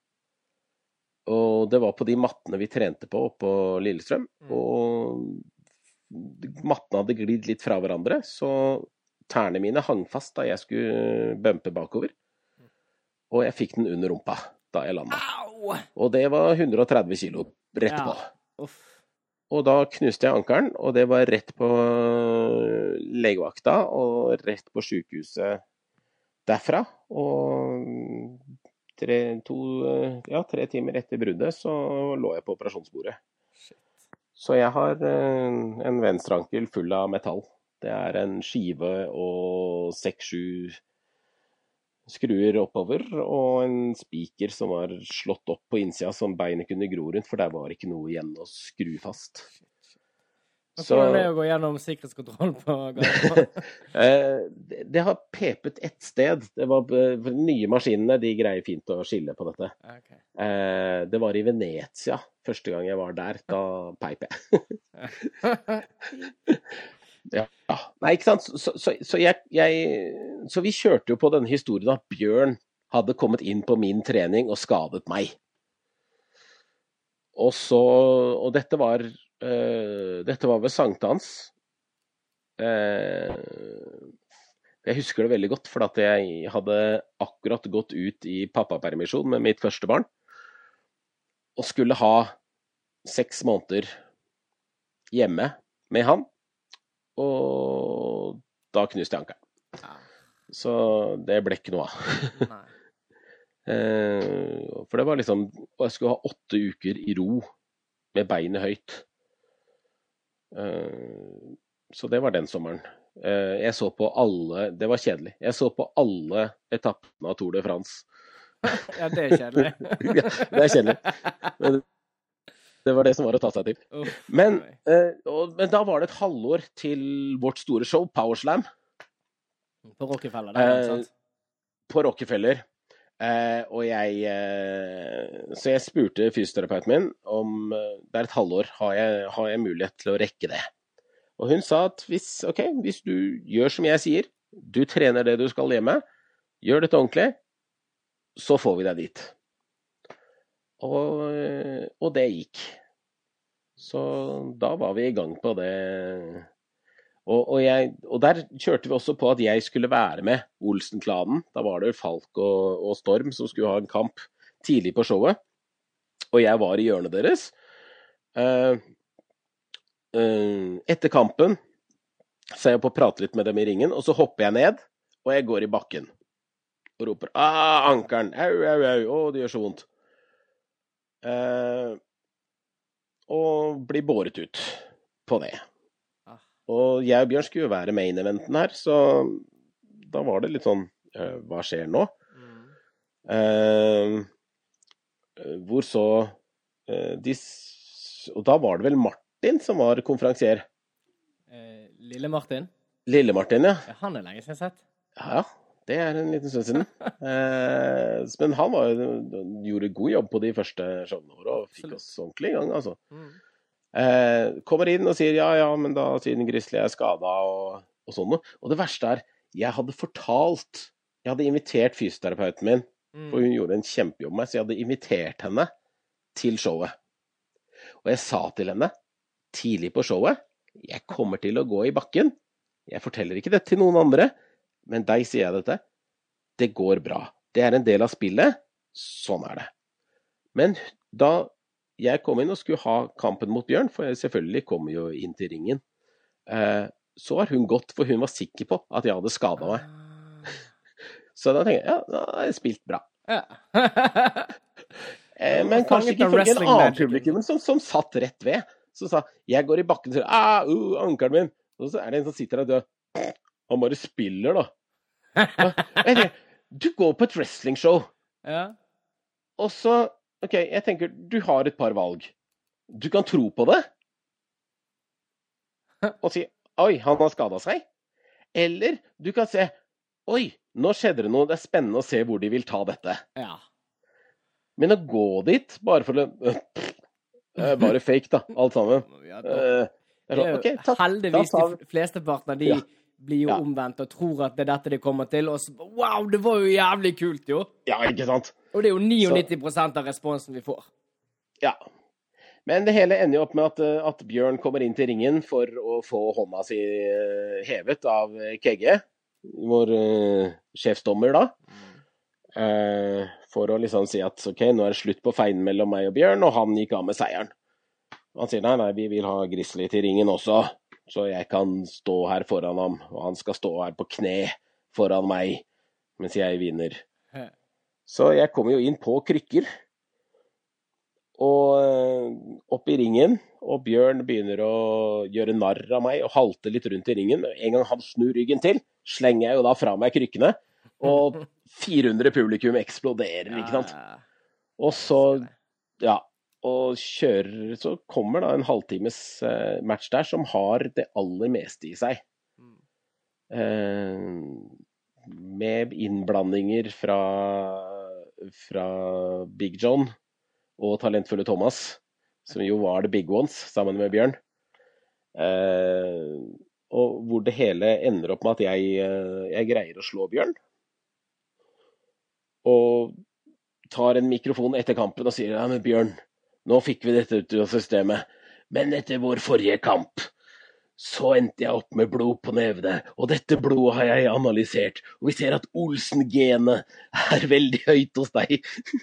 Og det var på de mattene vi trente på oppe på Lillestrøm. Og mattene hadde glidd litt fra hverandre, så tærne mine hang fast da jeg skulle bumpe bakover. Og jeg fikk den under rumpa da jeg landet. Au! Og det var hundre og tretti kilo rett på. Ja. Og da knuste jeg ankeren, og det var rett på legevakta og rett på sykehuset derfra. Og tre, to, ja, tre timer etter bruddet så lå jeg på operasjonsbordet. Shit. Så jeg har en venstreankel full av metall. Det er en skive og seks, sju skruer oppover, og en spiker som var slått opp på innsida som beinet kunne gro rundt, for der var ikke noe igjen å skru fast. Så hvordan er det å gå gjennom sikkerhetskontroll på gata? det, det har pepet ett sted. Det var de nye maskinene, de greier fint å skille på dette. Okay. Eh, det var i Venezia, første gang jeg var der, da peip jeg. Ja. Nei, ikke sant? Så, så, så, jeg, jeg, så vi kjørte jo på denne historien at Bjørn hadde kommet inn på min trening og skadet meg. Og så, og dette var, uh, dette var ved Sankthans. Uh, jeg husker det veldig godt, for at jeg hadde akkurat gått ut i pappapermisjon med mitt første barn, og skulle ha seks måneder hjemme med han. Og da knuste jeg ankeren. Ja. Så det ble ikke noe av. Nei. eh, for det var liksom, jeg skulle ha åtte uker i ro med beinet høyt. Eh, så det var den sommeren. Eh, jeg så på alle, det var kjedelig. Jeg så på alle etappene av Tour de France. Ja, det er kjedelig. Ja, det er kjedelig. Men det var det som var å ta seg til. Oh, men, eh, og, men da var det et halvår til vårt store show, Powerslam. På Rockefeller, det er sant? Eh, på Rockefeller. Eh, og jeg, eh, så jeg spurte fysioterapeuten min om eh, det er et halvår, har jeg, har jeg mulighet til å rekke det? Og hun sa at hvis, ok, hvis du gjør som jeg sier, du trener det du skal hjemme, gjør dette ordentlig, så får vi deg dit. Og, og det gikk. Så da var vi i gang på det. Og, og, jeg, og der kjørte vi også på at jeg skulle være med Olsen-klanen. Da var det Falk og, og Storm som skulle ha en kamp tidlig på showet. Og jeg var i hjørnet deres. Uh, uh, etter kampen så er jeg på å prate litt med dem i ringen, og så hopper jeg ned, og jeg går i bakken. Og roper, ah, ankeren, au, au, au, å, det gjør så vondt. Uh, og blir båret ut på det. Ah. Og jeg og Bjørn skulle jo være main eventen her, så da var det litt sånn, uh, hva skjer nå? Mm. Uh, hvor så uh, de, og da var det vel Martin som var konferansier. Uh, Lille Martin? Lille Martin, ja. Ja, han er lenge siden sett. Ja, det er en liten stund siden. eh, men han var, gjorde god jobb på de første showene våre, og fikk oss ordentlig i gang, altså. Mm. Eh, kommer inn og sier, ja, ja, men da siden Grizzly er skadet og, og sånn. Og det verste er, jeg hadde fortalt, jeg hadde invitert fysioterapeuten min, mm. for hun gjorde en kjempejobb med meg, så jeg hadde invitert henne til showet. Og jeg sa til henne, tidlig på showet, jeg kommer til å gå i bakken, jeg forteller ikke det til noen andre, men deg sier jeg dette, det går bra. Det er en del av spillet, sånn er det. Men da jeg kom inn og skulle ha kampen mot Bjørn, for jeg selvfølgelig kom jo inn til ringen, eh, så har hun gått, for hun var sikker på at jeg hadde skadet meg. Så da tenker jeg, ja, da har jeg spilt bra. Ja. eh, men kanskje ikke for en annen publikum som, som satt rett ved. Så sa, jeg går i bakken og sier, ah, uh, ankeren min. Og så er det en som sitter der død. Han bare spiller da. Jeg tenker, du går på et wrestlingshow. Ja. Og så, ok, jeg tenker, du har et par valg. Du kan tro på det, og si, oi, han har skadet seg. Eller du kan se, oi, nå skjedde det noe, det er spennende å se hvor de vil ta dette. Ja. Men å gå dit, bare for å, uh, bare fake da, alt sammen. Ja, uh, det er okay, jo heldigvis de fleste partene, de ja. blir jo ja. omvendt og tror at det er dette de kommer til, og så, wow, det var jo jævlig kult, jo. Ja, ikke sant? Og det er jo nittini prosent av responsen vi får. Ja. Men det hele ender jo opp med at, at Bjørn kommer inn til ringen for å få hånda si hevet av K G, vår uh, sjefsdommer da. Uh, for å liksom si at ok, nå er det slutt på feiden mellom meg og Bjørn, og han gikk av med seieren. Han sier nei, nei, vi vil ha Grizzly til ringen også, så jeg kan stå her foran ham, og han skal stå her på kne foran meg, mens jeg vinner. Så jeg kommer jo inn på krykker, og opp i ringen, og Bjørn begynner å gjøre narr av meg, og halte litt rundt i ringen. En gang han snur ryggen til, slenger jeg jo da fra meg krykkene, og fire hundre publikum eksploderer, ikke sant? Og så, ja, og kjører, så kommer da en halvtimes match der, som har det aller meste i seg. Eh, med innblandinger fra, fra Big John og talentfulle Thomas, som jo var the big ones, sammen med Bjørn. Eh, og hvor det hele ender opp med at jeg, jeg greier å slå Bjørn. Og tar en mikrofon etter kampen og sier, ja, men Bjørn, nå fikk vi dette ut av systemet, men etter vår forrige kamp, så endte jeg opp med blod på nevene, og dette blodet har jeg analysert, og vi ser at Olsen-genet er veldig høyt hos deg.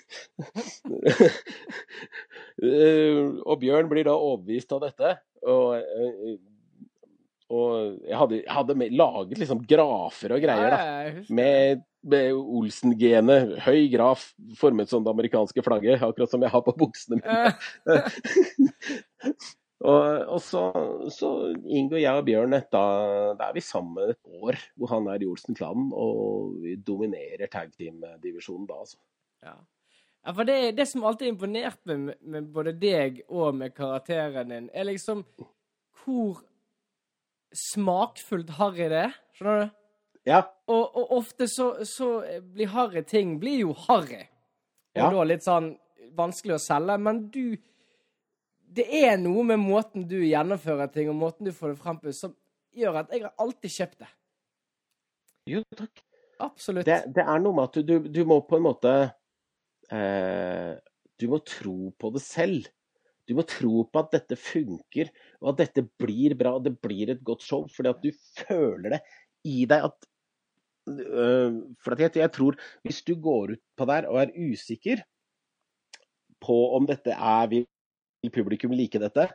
Og Bjørn blir da overbevist av dette, og, og jeg hadde, jeg hadde laget liksom grafer og greier da, med, med Olsen-genet, høy graf, formet som det amerikanske flagget, akkurat som jeg har på buksene mine. Og, og så, så inngår jeg og Bjørn et, da, da er vi sammen et år hvor han er i Olsen-klanen og vi dominerer tag team-divisjonen da altså. Ja, ja for det, det som alltid er imponert med, med både deg og med karakteren din er liksom hvor smakfullt Harry det er, skjønner du? Ja. Og, og ofte så, så blir Harry ting blir jo Harry og ja. Da litt sånn vanskelig å selge, men du det er noe med måten du gjennomfører ting, og måten du får det frem på, som gjør at jeg har alltid kjøpt det. Jo, takk. Absolutt. Det, det er noe med at du, du må på en måte, eh, du må tro på det selv. Du må tro på at dette funker, og at dette blir bra, og det blir et godt show, fordi at du føler det i deg at, øh, for at jeg, jeg tror, hvis du går ut på der og er usikker på om dette er vi vil publikum like dette,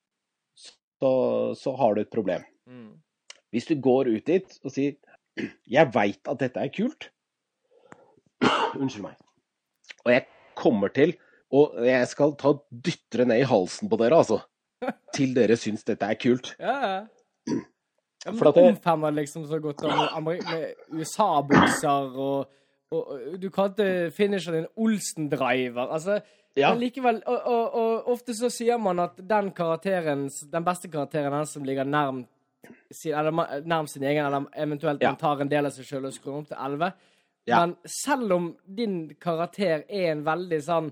så, så har du et problem. Mm. Hvis du går ut dit og sier, jeg vet at dette er kult, unnskyld meg, og jeg kommer til, og jeg skal ta dyttere ned i halsen på dere, altså, til dere syns dette er kult. Ja, ja. For at det omfemmer liksom så godt om med U S A-bukser, og, og, og du kalte finisher din Olsen-driver, altså, ja. Men likevel, og, og, og ofte så sier man at den karakteren, den beste karakteren er den som ligger nærm sin, eller nærm sin egen, eller eventuelt ja. Man tar en del av seg selv og skrur opp til elleve. Ja. Men selv om din karakter er en veldig sånn,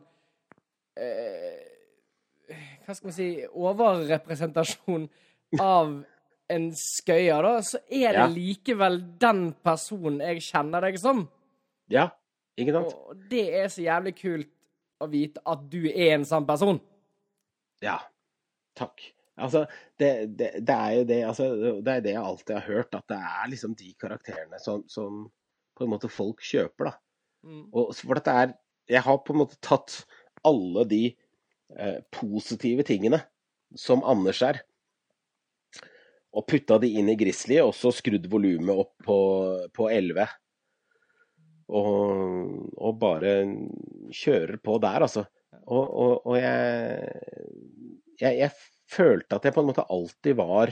eh, hva skal man si, overrepresentasjon av en skøyer da, så er det ja. Likevel den personen jeg kjenner deg som. Ja, ikke sant? Og det er så jævlig kult å vite at du er en sånn person. Ja, takk. Altså, det, det, det er jo det, altså, det er det jeg alltid har hørt, at det er liksom de karakterene som, som på en måte folk kjøper, da. Mm. Og for dette er, jeg har på en måte tatt alle de eh, positive tingene som Anders er, og puttet de inn i Grizzly, og så skrudd volumet opp på, på elleve. og, og bare kjører på der, altså. Og, og, og jeg, jeg, jeg følte at jeg på en måte alltid var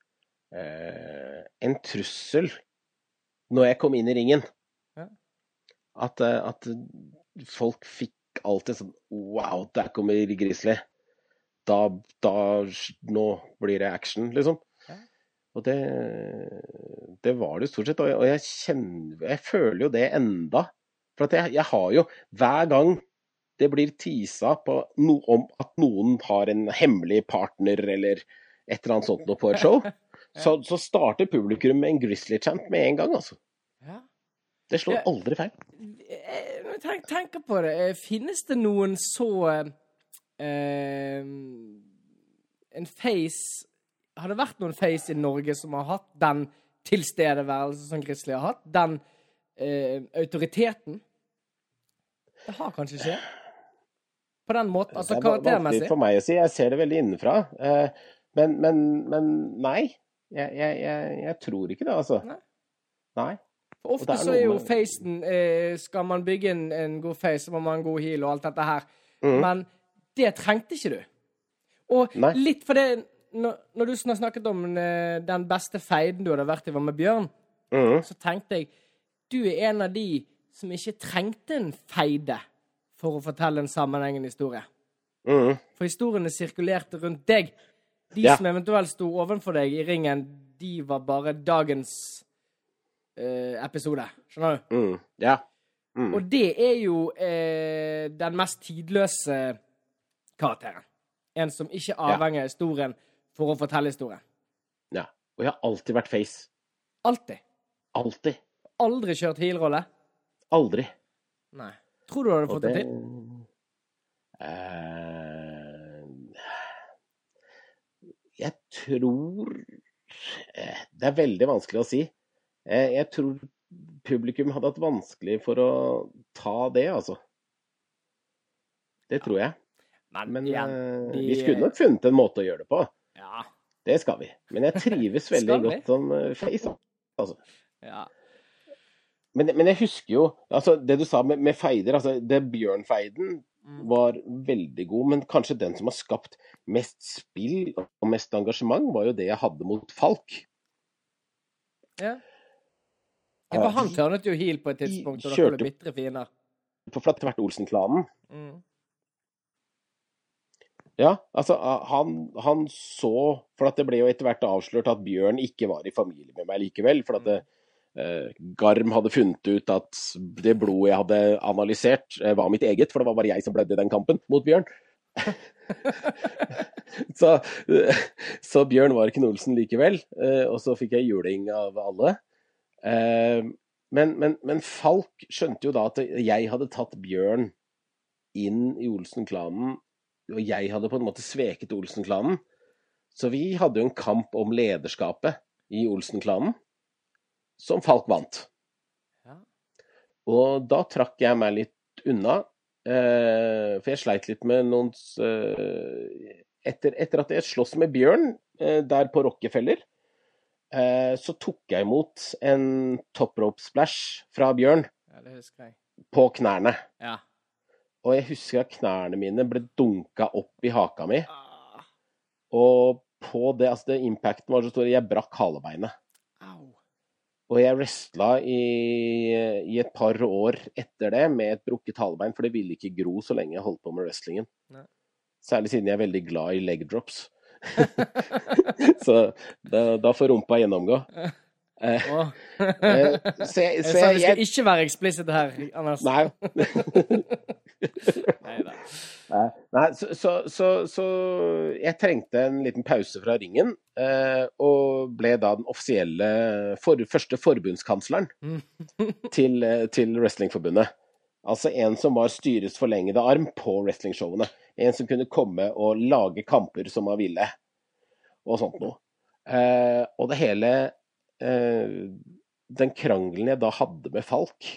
eh, en trussel når jeg kom inn i ringen. Ja. At, at folk fikk alltid sånn, wow, der kommer Grizzly. Da, da, nå blir det action, liksom. Ja. Og det, det var det stort sett, og jeg, og jeg kjenner, jeg føler jo det enda. For at jeg, jeg har jo, hver gang det blir tisa på no, om at noen har en hemmelig partner eller et eller annet sånt noe på et show, så, så starter publikum med en Grizzly-chant med en gang, altså. Ja. Det slår aldri feil. Tenk, tenk på det. Finnes det noen så eh, en face, har det vært noen face i Norge som har hatt den tilstedeværelse som Grizzly har hatt? Den eh, autoriteten? Det har kanskje ikke på den måten, altså karaktermessig. Det er vanskelig for meg å si, jeg ser det veldig innenfra. Men, men, men nei, jeg, jeg, jeg, jeg tror ikke det, altså. Nei. Nei. For ofte er så er jo med... facen, eh, skal man bygge en, en god face, så må man ha en god heel og alt dette her. Mm. Men det trengte ikke du. Og nei. Litt for det, når, når du har snakket om eh, den beste feiden du hadde vært i var med Bjørn, mm. så tenkte jeg, du er en av de som ikke trengte en feide for å fortelle en sammenhengende historie. Mm. For historiene sirkulerte rundt deg. De ja. Som eventuelt sto ovenfor deg i ringen, de var bare dagens eh, episode. Skjønner du? Mm. Ja. Mm. Og det er jo eh, den mest tidløse karakteren. En som ikke avhenger av historien for å fortelle historien. Ja. Og jeg har alltid vært face. Alltid? Alltid. Aldri kjørt heel-rolle? Aldri. Nei. Tror du du hadde fått det, det til? Uh, jeg tror uh, det er veldig vanskelig å si. Uh, jeg tror publikum hadde hatt vanskelig for å ta det, altså. Det tror jeg. Men, Men ja, de... vi skulle nok funnet en måte å gjøre det på. Ja. Det skal vi. Men jeg trives veldig godt som face, altså. Ja. Men, men jeg husker jo, altså det du sa med, med feider, altså det Bjørn-feiden var veldig god, men kanskje den som har skapt mest spill og mest engasjement var jo det jeg hadde mot Falk. Ja. Ja, for han tørnet jo heel på et tidspunkt, og da ble bittre fiender. På Tvert Olsen-klanen. Mm. Ja, altså han, han så, for at det ble jo etter hvert avslørt at Bjørn ikke var i familie med meg likevel, for at det Uh, Garm hadde funnet ut at det blodet jeg hadde analysert uh, var mitt eget, for det var bare jeg som blødde i den kampen mot Bjørn. så, uh, så Bjørn var ikke Olsen likevel, uh, og så fikk jeg juling av alle. Uh, men, men, men Falk skjønte jo da at jeg hadde tatt Bjørn inn i Olsen-klanen, og jeg hadde på en måte sveket Olsen-klanen. Så vi hadde jo en kamp om lederskapet i Olsen-klanen, som Falk vant. Ja. Og da trakk jeg meg litt unna, eh, for jeg sleit litt med noen eh, etter, etter at jeg slåss med Bjørn eh, der på Rockefeller, eh, så tok jeg imot en top rope splash fra Bjørn. Ja, det husker jeg. På knærne. Ja. Og jeg husker at knærne mine ble dunket opp i haka mi. Ah. Og på det, altså det impacten var så stor, jeg brakk halebeinet. Au. Og jeg wrestla i, i et par år etter det med et brukket halebein, for det ville ikke gro så lenge jeg holdt på med wrestlingen. Nei. Særlig siden jeg er veldig glad i leg drops. så da, da får rumpa gjennomgå. Eh, oh. eh, så jeg, så jeg sa vi skal jeg, ikke være explicit her, Anders. Nei. Neida. Nei, nei så, så, så, så jeg trengte en liten pause fra ringen, eh, og ble da den offisielle for, første forbundskansleren til, til Wrestlingforbundet. Altså en som var styrets forlengede arm på wrestlingshowene. En som kunne komme og lage kamper som man ville, og sånt noe. Eh, og det hele, eh, den krangelen jeg da hadde med Falk,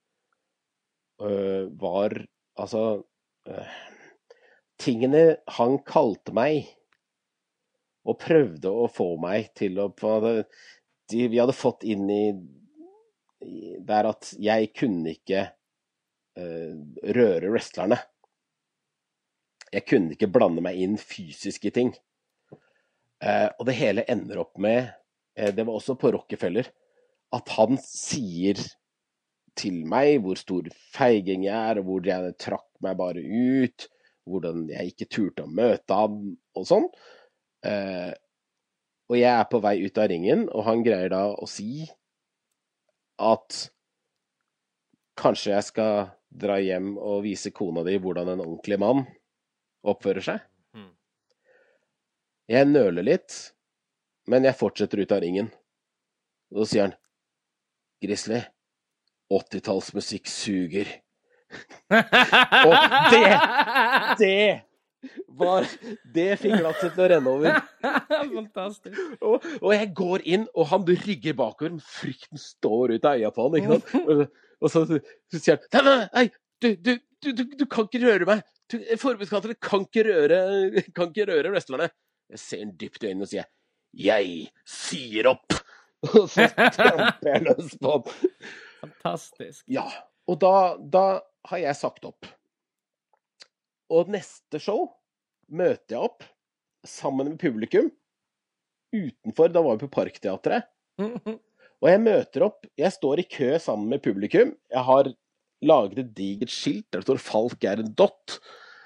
eh, var, altså, eh, tingene han kalte meg, og prøvde å få meg til å, de, vi hadde fått inn i, det er at jeg kunne ikke uh, røre wrestlerne. Jeg kunne ikke blande meg inn fysiske ting. Uh, og det hele ender opp med, uh, det var også på Rockefeller, at han sier til meg hvor stor feiging jeg er, og hvor jeg trakk meg bare ut, hvordan jeg ikke turte å møte ham, og sånn. Uh, og jeg er på vei ut av ringen, og han greier da å si at kanskje jeg skal dra hjem og vise kona di hvordan en ordentlig mann oppfører seg. Mm. Jeg nøler litt, men jeg fortsetter ut av ringen. Og så sier han, Grizzly, åttitallsmusikk suger. Og det, det var, det fikk glasset til å renne over. Fantastisk. Og, og jeg går inn, og han rygger bakover, frykten står ut av øya på han, ikke sant? Og, og så, så sier han, nei, nei, du, du, du, du, du kan ikke røre meg. Forbudskatter kan ikke røre, kan ikke røre wrestlerne. Jeg ser en dypt i øynene og sier, jeg sier opp. Og så tramper jeg løs på han. Fantastisk. Ja, og da, da har jeg sagt opp. Og neste show møter jeg opp sammen med publikum utenfor, da var vi på Parkteatret. Og jeg møter opp, jeg står i kø sammen med publikum. Jeg har laget et digert skilt der det står Falk er en dott.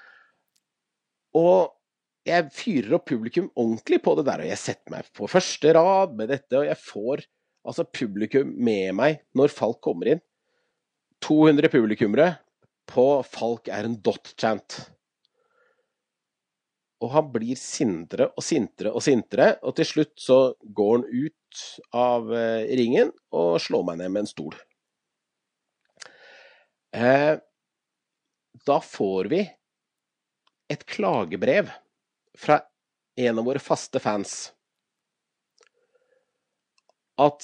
Og jeg fyrer opp publikum ordentlig på det der, og jeg setter meg på første rad med dette, og jeg får altså publikum med meg når Falk kommer inn. to hundre publikummere på Falk er en dot-chant. Og han blir sintere og sintere og sintere, og til slutt så går han ut av eh, ringen og slår meg ned med en stol. Eh, da får vi et klagebrev fra en av våre faste fans at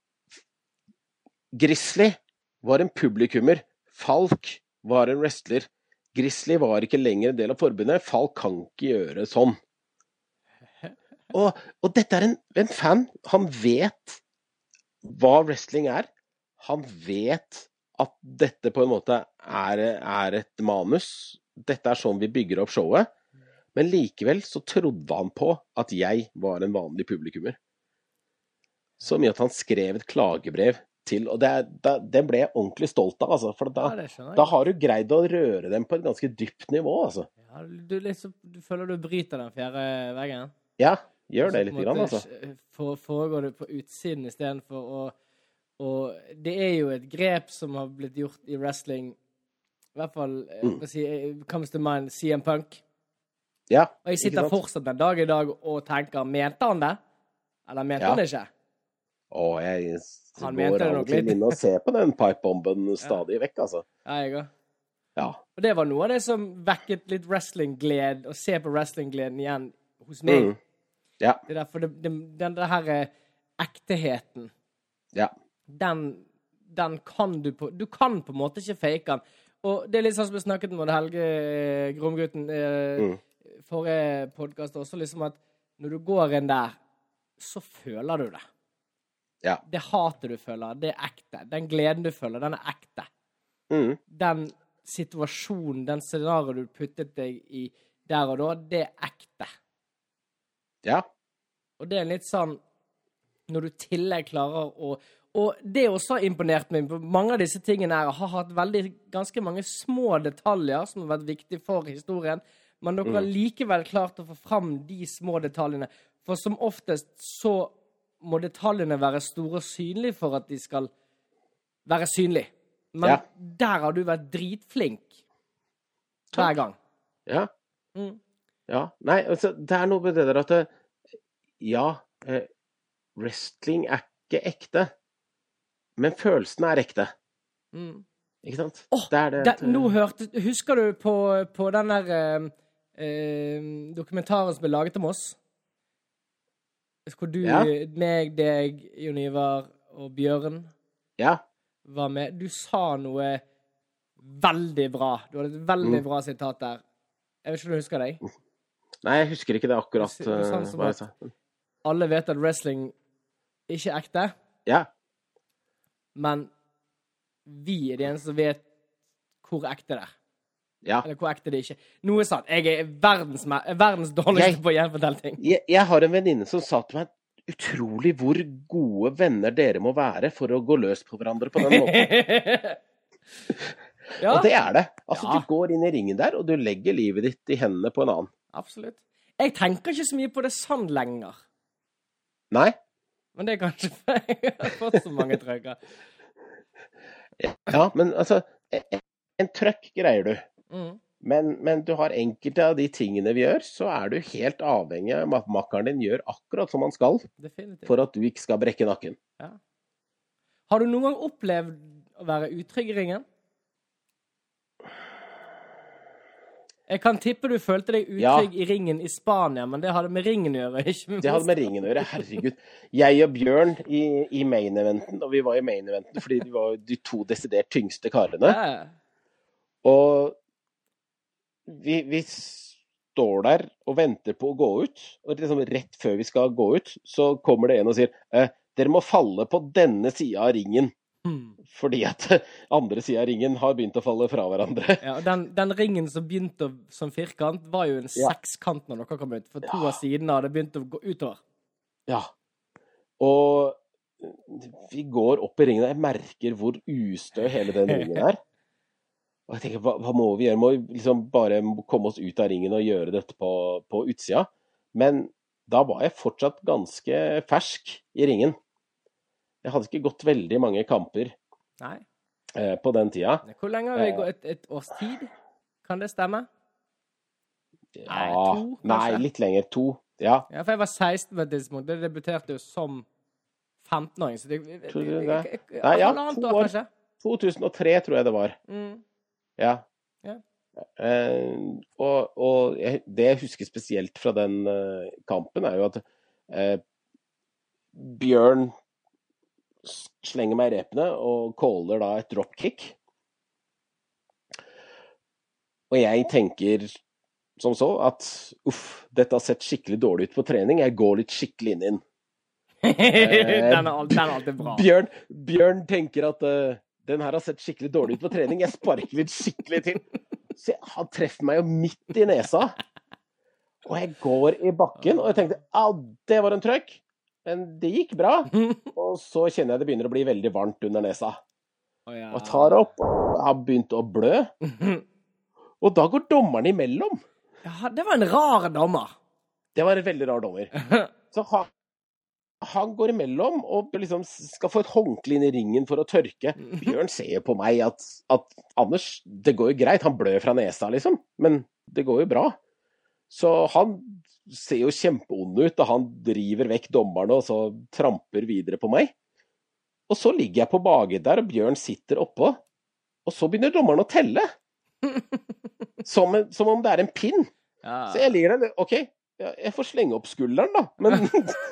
Grizzly var en publikummer, Falk var en wrestler. Grizzly var ikke lenger en del av forbundet, Falk kan ikke gjøre sånn. Og, og dette er en, en fan, han vet hva wrestling er, han vet at dette på en måte er, er et manus, dette er sånn vi bygger opp showet, men likevel så trodde han på at jeg var en vanlig publikummer. Så mye at han skrev et klagebrev til, og det, det, det ble jeg ordentlig stolt av, altså, for da, ja, da har du greid å røre dem på et ganske dypt nivå, altså. Ja, du, liksom, du føler du bryter den fjerde veggen. Ja, gjør det litt grann, altså. For, foregår det på utsiden i stedet for å, og det er jo et grep som har blitt gjort i wrestling, i hvert fall, mm. si, comes to mind, C M Punk. Ja, og jeg sitter fortsatt en dag i dag og tenker, mente han det? Eller mente ja. han det ikke? Å, jeg han går av og til inn og ser på den pipebomben stadig ja. vekk, altså. Ja, jeg går. Ja. Og det var noe av det som vekket litt wrestling-gled, å se på wrestling-gleden igjen hos meg. Mm. Ja. Det er derfor det, det, den der her ekteheten, ja. den, den kan du på, du kan på en måte ikke fake den. Og det er litt sånn som vi snakket med Helge Gromgutten eh, mm. forrige podcast også, liksom at når du går inn der, så føler du det. Ja. Det hatet du føler, det er ekte. Den gleden du føler, den er ekte. Mm. Den situasjonen, den scenarioet du puttet deg i der og da, det er ekte. Ja. Og det er litt sånn, når du tillegg klarer å, og det også har imponert meg på mange av disse tingene her, har hatt veldig, ganske mange små detaljer som har vært viktige for historien, men dere har likevel klart å få fram de små detaljene, for som oftest så må detaljene være store og synlige for at de skal være synlige. Men ja. der har du vært dritflink hver gang. Ja. Mm. Ja. Nei, altså, det er noe med det der at ja, eh, wrestling er ikke ekte, men følelsen er ekte. Mm. Ikke sant? Oh, det er det at, nå hørte, husker du på, på den der eh, eh, dokumentaren som ble laget om oss? Hvor du, ja. meg, deg, Jon Ivar og Bjørn ja. var med. Du sa noe veldig bra. Du hadde et veldig mm. bra sitat der. Jeg vet ikke om du husker deg? Nei, jeg husker ikke det akkurat. Det er sånn som at alle vet at wrestling ikke er ekte. Ja. Men vi er de eneste som vet hvor ekte det er. Ja. Eller hvor ekte det ikke. Noe er sant. Jeg er verdens, verdens dårligste Jeg- på å gjenfortelle ting. Jeg, jeg har en venninne som sa til meg utrolig hvor gode venner dere må være for å gå løs på hverandre på den måten. Ja, Og det er det. Altså, Ja. du går inn i ringen der, og du legger livet ditt i hendene på en annen. absolutt. Jeg tenker ikke så mye på det sånn lenger. Nei? Men det er kanskje fordi jeg har fått så mange trøkker. Ja, men altså, en, en trøkk greier du. Mm. Men, men du har enkelte av de tingene vi gjør, så er du helt avhengig av at makkeren din gjør akkurat som han skal, Definitivt. for at du ikke skal brekke nakken. Ja. Har du noen gang opplevd å være utrygg i ringen? Jeg kan tippe du følte deg utrygg Ja. i ringen i Spania, men det hadde med ringen å gjøre, ikke med Det hadde med ringen å gjøre, herregud. Jeg og Bjørn i, i main eventen, og vi var i main eventen fordi vi var de to desidert tyngste karene. Ja. Og vi, vi står der og venter på å gå ut, og liksom rett før vi skal gå ut, så kommer det en og sier eh, dere må falle på denne siden av ringen, Hmm. fordi at andre siden av ringen har begynt å falle fra hverandre. Ja, og den, den ringen som begynte som firkant, var jo en Ja. sekskant når dere kom ut, for to Ja. av sidene hadde begynt å gå utover. Ja. Og vi går opp i ringen, og jeg merker hvor ustø hele den ringen er. Og jeg tenker, hva, hva må vi gjøre? Må vi liksom bare komme oss ut av ringen og gjøre dette på, på utsida? Men da var jeg fortsatt ganske fersk i ringen. Jeg hadde ikke gått veldig mange kamper Nei. eh, på den tida. Hvor lenge har vi gått? Et, et års tid? Kan det stemme? Nei, Ja, to, kanskje? nei, litt lenger. To. Ja. Ja, for jeg var seksten på et tidspunkt. Det debuterte jo som femtenåring, så det... Tror du det? Nei, Nei, ja, halvannet to år, år. kanskje? to tusen og tre tror jeg det var. Mm. Ja. Ja. Eh, og og jeg, det jeg husker spesielt fra den eh, kampen, er jo at eh, Bjørn slenger meg i repene og caller da et dropkick. Og jeg tenker som så at uff, dette har sett skikkelig dårlig ut på trening. Jeg går litt skikkelig inn i den. den, er, al- den er alltid bra. Bjørn, Bjørn tenker at uh, den her har sett skikkelig dårlig ut på trening. Jeg sparker litt skikkelig til. Så jeg, han treffer meg jo midt i nesa. Og jeg går i bakken, og jeg tenkte, ah, det var en trøkk. Men det gikk bra. Og så kjenner jeg det begynner å bli veldig varmt under nesa. Å, ja. Og tar opp, og har begynt å blø. Og da går dommeren imellom. Ja, det var en rar dommer. Det var en veldig rar dommer. Så han, han går imellom og liksom skal få et håndkle inn i ringen for å tørke. Bjørn ser på meg at, at Anders, det går jo greit, han blør fra nesa liksom, men det går jo bra. Så han ser jo kjempeond ut, og han driver vekk dommerne og så tramper videre på meg. Og så ligger jeg på baget der, og Bjørn sitter oppå, og så begynner dommeren å telle. Som, en, som om det er en pinn. Ja. Så jeg ligger der, ok, jeg får slenge opp skulderen da, men...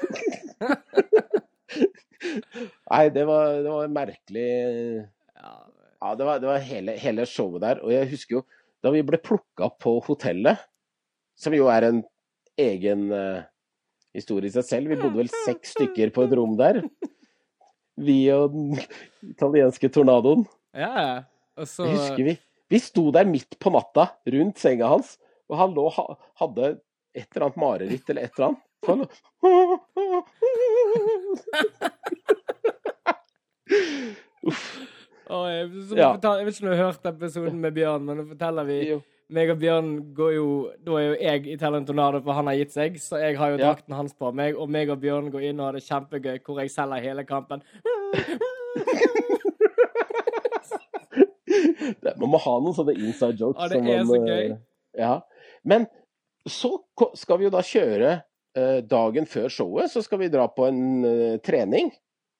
Nei, det var, det var merkelig. Ja, det var, det var hele, hele showet der, og jeg husker jo, da vi ble plukket opp på hotellet, som jo er en egen uh, historie i seg selv, vi bodde vel seks stykker på et rom der, vi og den italienske tornadoen. Ja, og så... Jeg husker vi, vi sto der midt på natta, rundt senga hans, og han lå, ha, hadde et eller annet mareritt eller et eller annet. Så han lå... Uff. Åh, jeg, så Ja. fortal, jeg vet ikke om du har hørt episoden med Bjørn, men nå forteller vi... Jo. Meg og Bjørn går jo... Da er jo jeg i Italian Tornado, for han har gitt seg, så jeg har jo Ja. drakten hans på meg, og meg og Bjørn går inn og har det kjempegøy, hvor jeg selger hele kampen. Det- Man må ha noen sånne inside jokes. Ja, det som er man, så eh, gøy. Ja. Men så ko- skal vi jo da kjøre eh, dagen før showet, så skal vi dra på en eh, trening.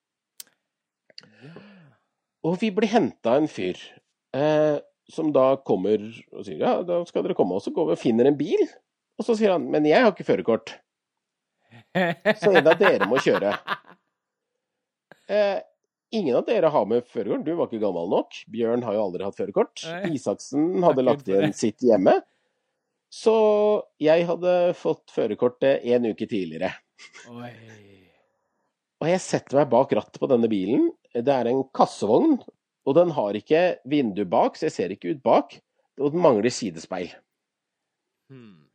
Og vi blir hentet av en fyr eh, som da kommer og sier, ja, da skal dere komme, og så går vi og finner en bil. Og så sier han, men jeg har ikke førerkort, så en av dere må kjøre. Eh, ingen av dere har med førerkort, du var ikke gammel nok. Bjørn har jo aldri hatt førerkort. Nei. Isaksen hadde Takk lagt Gud for igjen det. sitt hjemme. Så jeg hadde fått førerkortet en uke tidligere. Oi. Og jeg setter meg bak rattet på denne bilen. Det er en kassevogn og den har ikke vindu bak, så jeg ser ikke ut bak, og den mangler sidespeil. Hmm.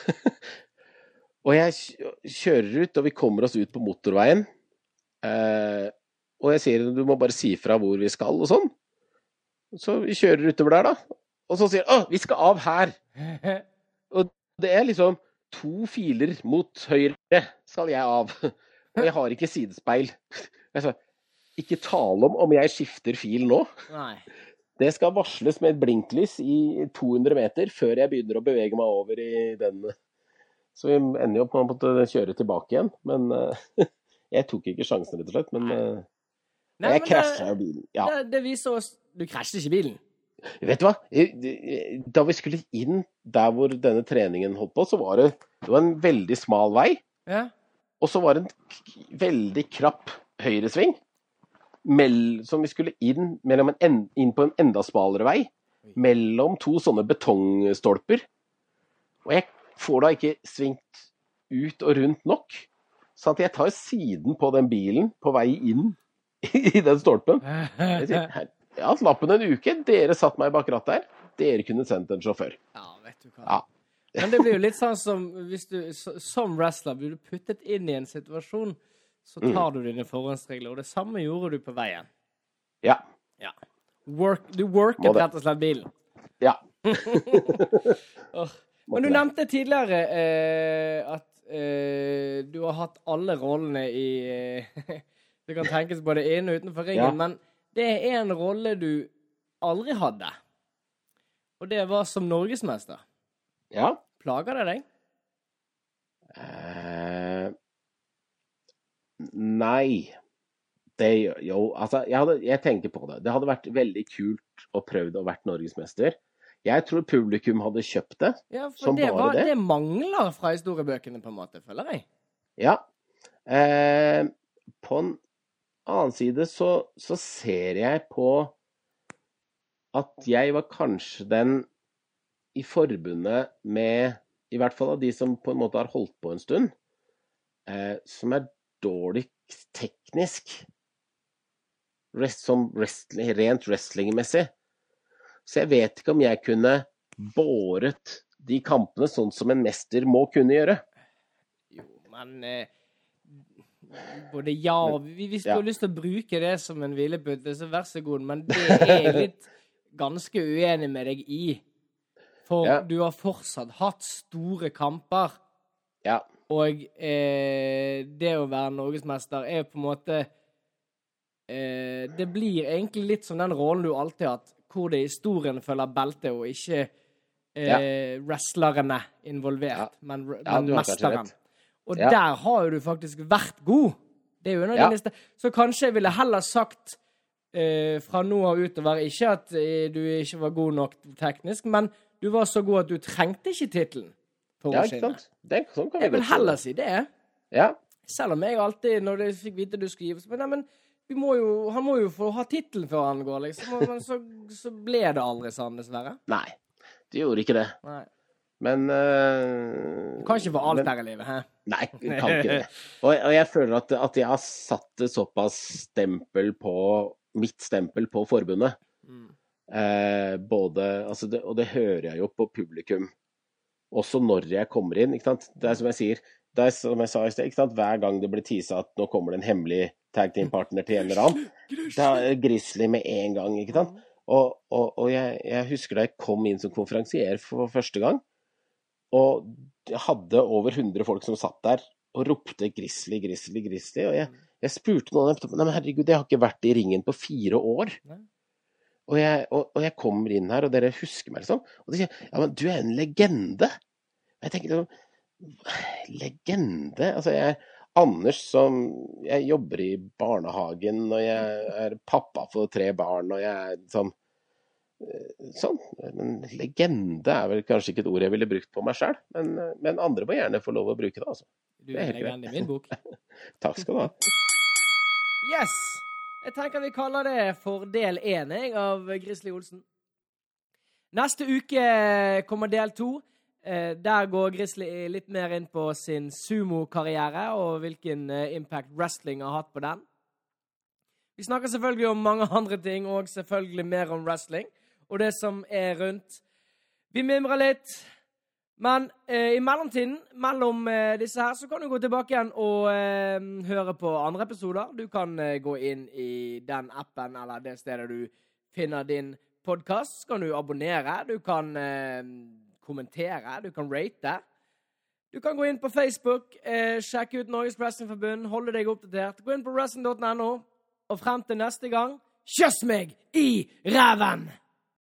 Og jeg kjører ut, og vi kommer oss ut på motorveien, eh, og jeg sier, du må bare si fra hvor vi skal, og sånn. Så vi kjører utover der da, og så sier jeg, å, vi skal av her. Og det er liksom to filer mot høyre skal jeg av, og jeg har ikke sidespeil. Jeg sa, ikke tale om om jeg skifter fil nå. Nei. Det skal varsles med et blinklys i to hundre meter før jeg begynner å bevege meg over i den. Så vi ender jo på en måte å kjøre tilbake igjen, men uh, jeg tok ikke sjansen rett og slett, men uh, Nei, jeg krasjet jo bilen. Ja. Det, det viser oss, du krasjet ikke bilen. Vet du hva? Da vi skulle inn der hvor denne treningen holdt på, så var det, det var en veldig smal vei, ja. Og så var det en veldig krapp høyresving, som vi skulle inn, mellom en, inn på en enda smalere vei, mellom to sånne betongstolper. Og jeg får da ikke svingt ut og rundt nok, så at jeg tar siden på den bilen på vei inn i den stolpen. Jeg sier, her, ja, slappen en uke, dere satt meg bak rattet her, dere kunne sendt en sjåfør. Ja, vet du hva. Ja. Men det blir jo litt sånn som, hvis du, som wrestler, blir du puttet inn i en situasjon, så tar mm. du dine forhåndsregler, og det samme gjorde du på veien. Ja. Ja. Work, du worket rett og slett bilen. Ja. oh. Men du nevnte tidligere eh, at eh, du har hatt alle rollene i... Eh, det kan tenkes både inne og utenfor ringen, ja. Men det er en rolle du aldri hadde. Og det var som norgesmester. Ja. Plager det deg? Uh, nei. Det, jo, altså, jeg, hadde, jeg tenker på det. Det hadde vært veldig kult å prøve å være norgesmester. Jeg tror publikum hadde kjøpt det. Ja, for det, var, det. det mangler fra historiebøkene på en måte, føler jeg. Ja. Uh, på en annen side så, så ser jeg på at jeg var kanskje den i forbundet med, i hvert fall av de som på en måte har holdt på en stund, eh, som er dårlig teknisk, Rest, som wrestling, rent wrestlingmessig. Så jeg vet ikke om jeg kunne båret de kampene sånn som en mester må kunne gjøre. Jo, men... Eh... Både ja og hvis du ja. har lyst til å bruke det som en hvilepute, så vær så god, men det er jeg litt ganske uenig med deg i. For ja. du har fortsatt hatt store kamper. Ja. Og eh, det å være norgesmester er på en måte eh, det blir egentlig litt som den rollen du alltid har hatt, hvor det historien følger beltet og ikke eh, ja. wrestlerne involvert, ja. men, ja, men mesteren. Og ja. der har jo du faktisk vært god. Det er jo en av ja. de neste. Så kanskje jeg ville heller sagt eh, fra nå av utover, ikke at eh, du ikke var god nok teknisk, men du var så god at du trengte ikke titlen. Ja, ikke sant? Det, sånn kan vi jeg vil heller si det. Ja. Selv om jeg alltid, når jeg fikk vite du skriver, så, men, men vi må jo, han må jo få ha titlen før han går, liksom. Men så, så ble det aldri sånn, dessverre. Nei, det gjorde ikke det. Nei. Men uh, du kan ikke få alt men, her i livet, hæ? Nei, du kan ikke det. Og, og jeg føler at, at jeg har satt det såpass stempel på, mitt stempel på forbundet. Mm. Eh, både, altså det, og det hører jeg jo på publikum. Også når jeg kommer inn, ikke sant? Det er som jeg sier, det er som jeg sa i sted, ikke sant? Hver gang det blir teaset at nå kommer det en hemmelig tag team partner til en eller annen. Det er Grizzly med en gang, ikke sant? Og, og, og jeg, jeg husker da jeg kom inn som konferansier for første gang, og jeg hadde over hundre folk som satt der og ropte Grizzly, Grizzly, Grizzly, og jeg, jeg spurte noen etterpå, nei, men herregud, jeg har ikke vært i ringen på fire år. Og jeg, og, og jeg kommer inn her, og dere husker meg liksom, og de sier, ja, men du er en legende. Jeg tenker, legende? Altså, jeg er Anders som, jeg jobber i barnehagen, og jeg er pappa for tre barn, og jeg er sånn, sånn, men legende er vel kanskje ikke et ord jeg ville brukt på meg selv, men, men andre må gjerne få lov å bruke det, altså. Du er, er legende i min bok. Takk skal du ha. Yes! Jeg tenker vi kaller det for del én av Grizzly Olsen. Neste uke kommer del to. Der går Grizzly litt mer inn på sin sumo-karriere og hvilken impact wrestling har hatt på den. Vi snakker selvfølgelig om mange andre ting, og selvfølgelig mer om wrestling, og det som er rundt. Vi mimrer litt, men eh, i mellomtiden, mellom eh, disse her, så kan du gå tilbake igjen og eh, høre på andre episoder. Du kan eh, gå inn i den appen, eller det stedet du finner din podcast, så kan du abonnere, du kan eh, kommentere, du kan rate. Du kan gå inn på Facebook, eh, sjekke ut Norges Wrestlingforbund, holde deg oppdatert. Gå inn på wrestling punktum no, og frem til neste gang, kjøss meg i ræven!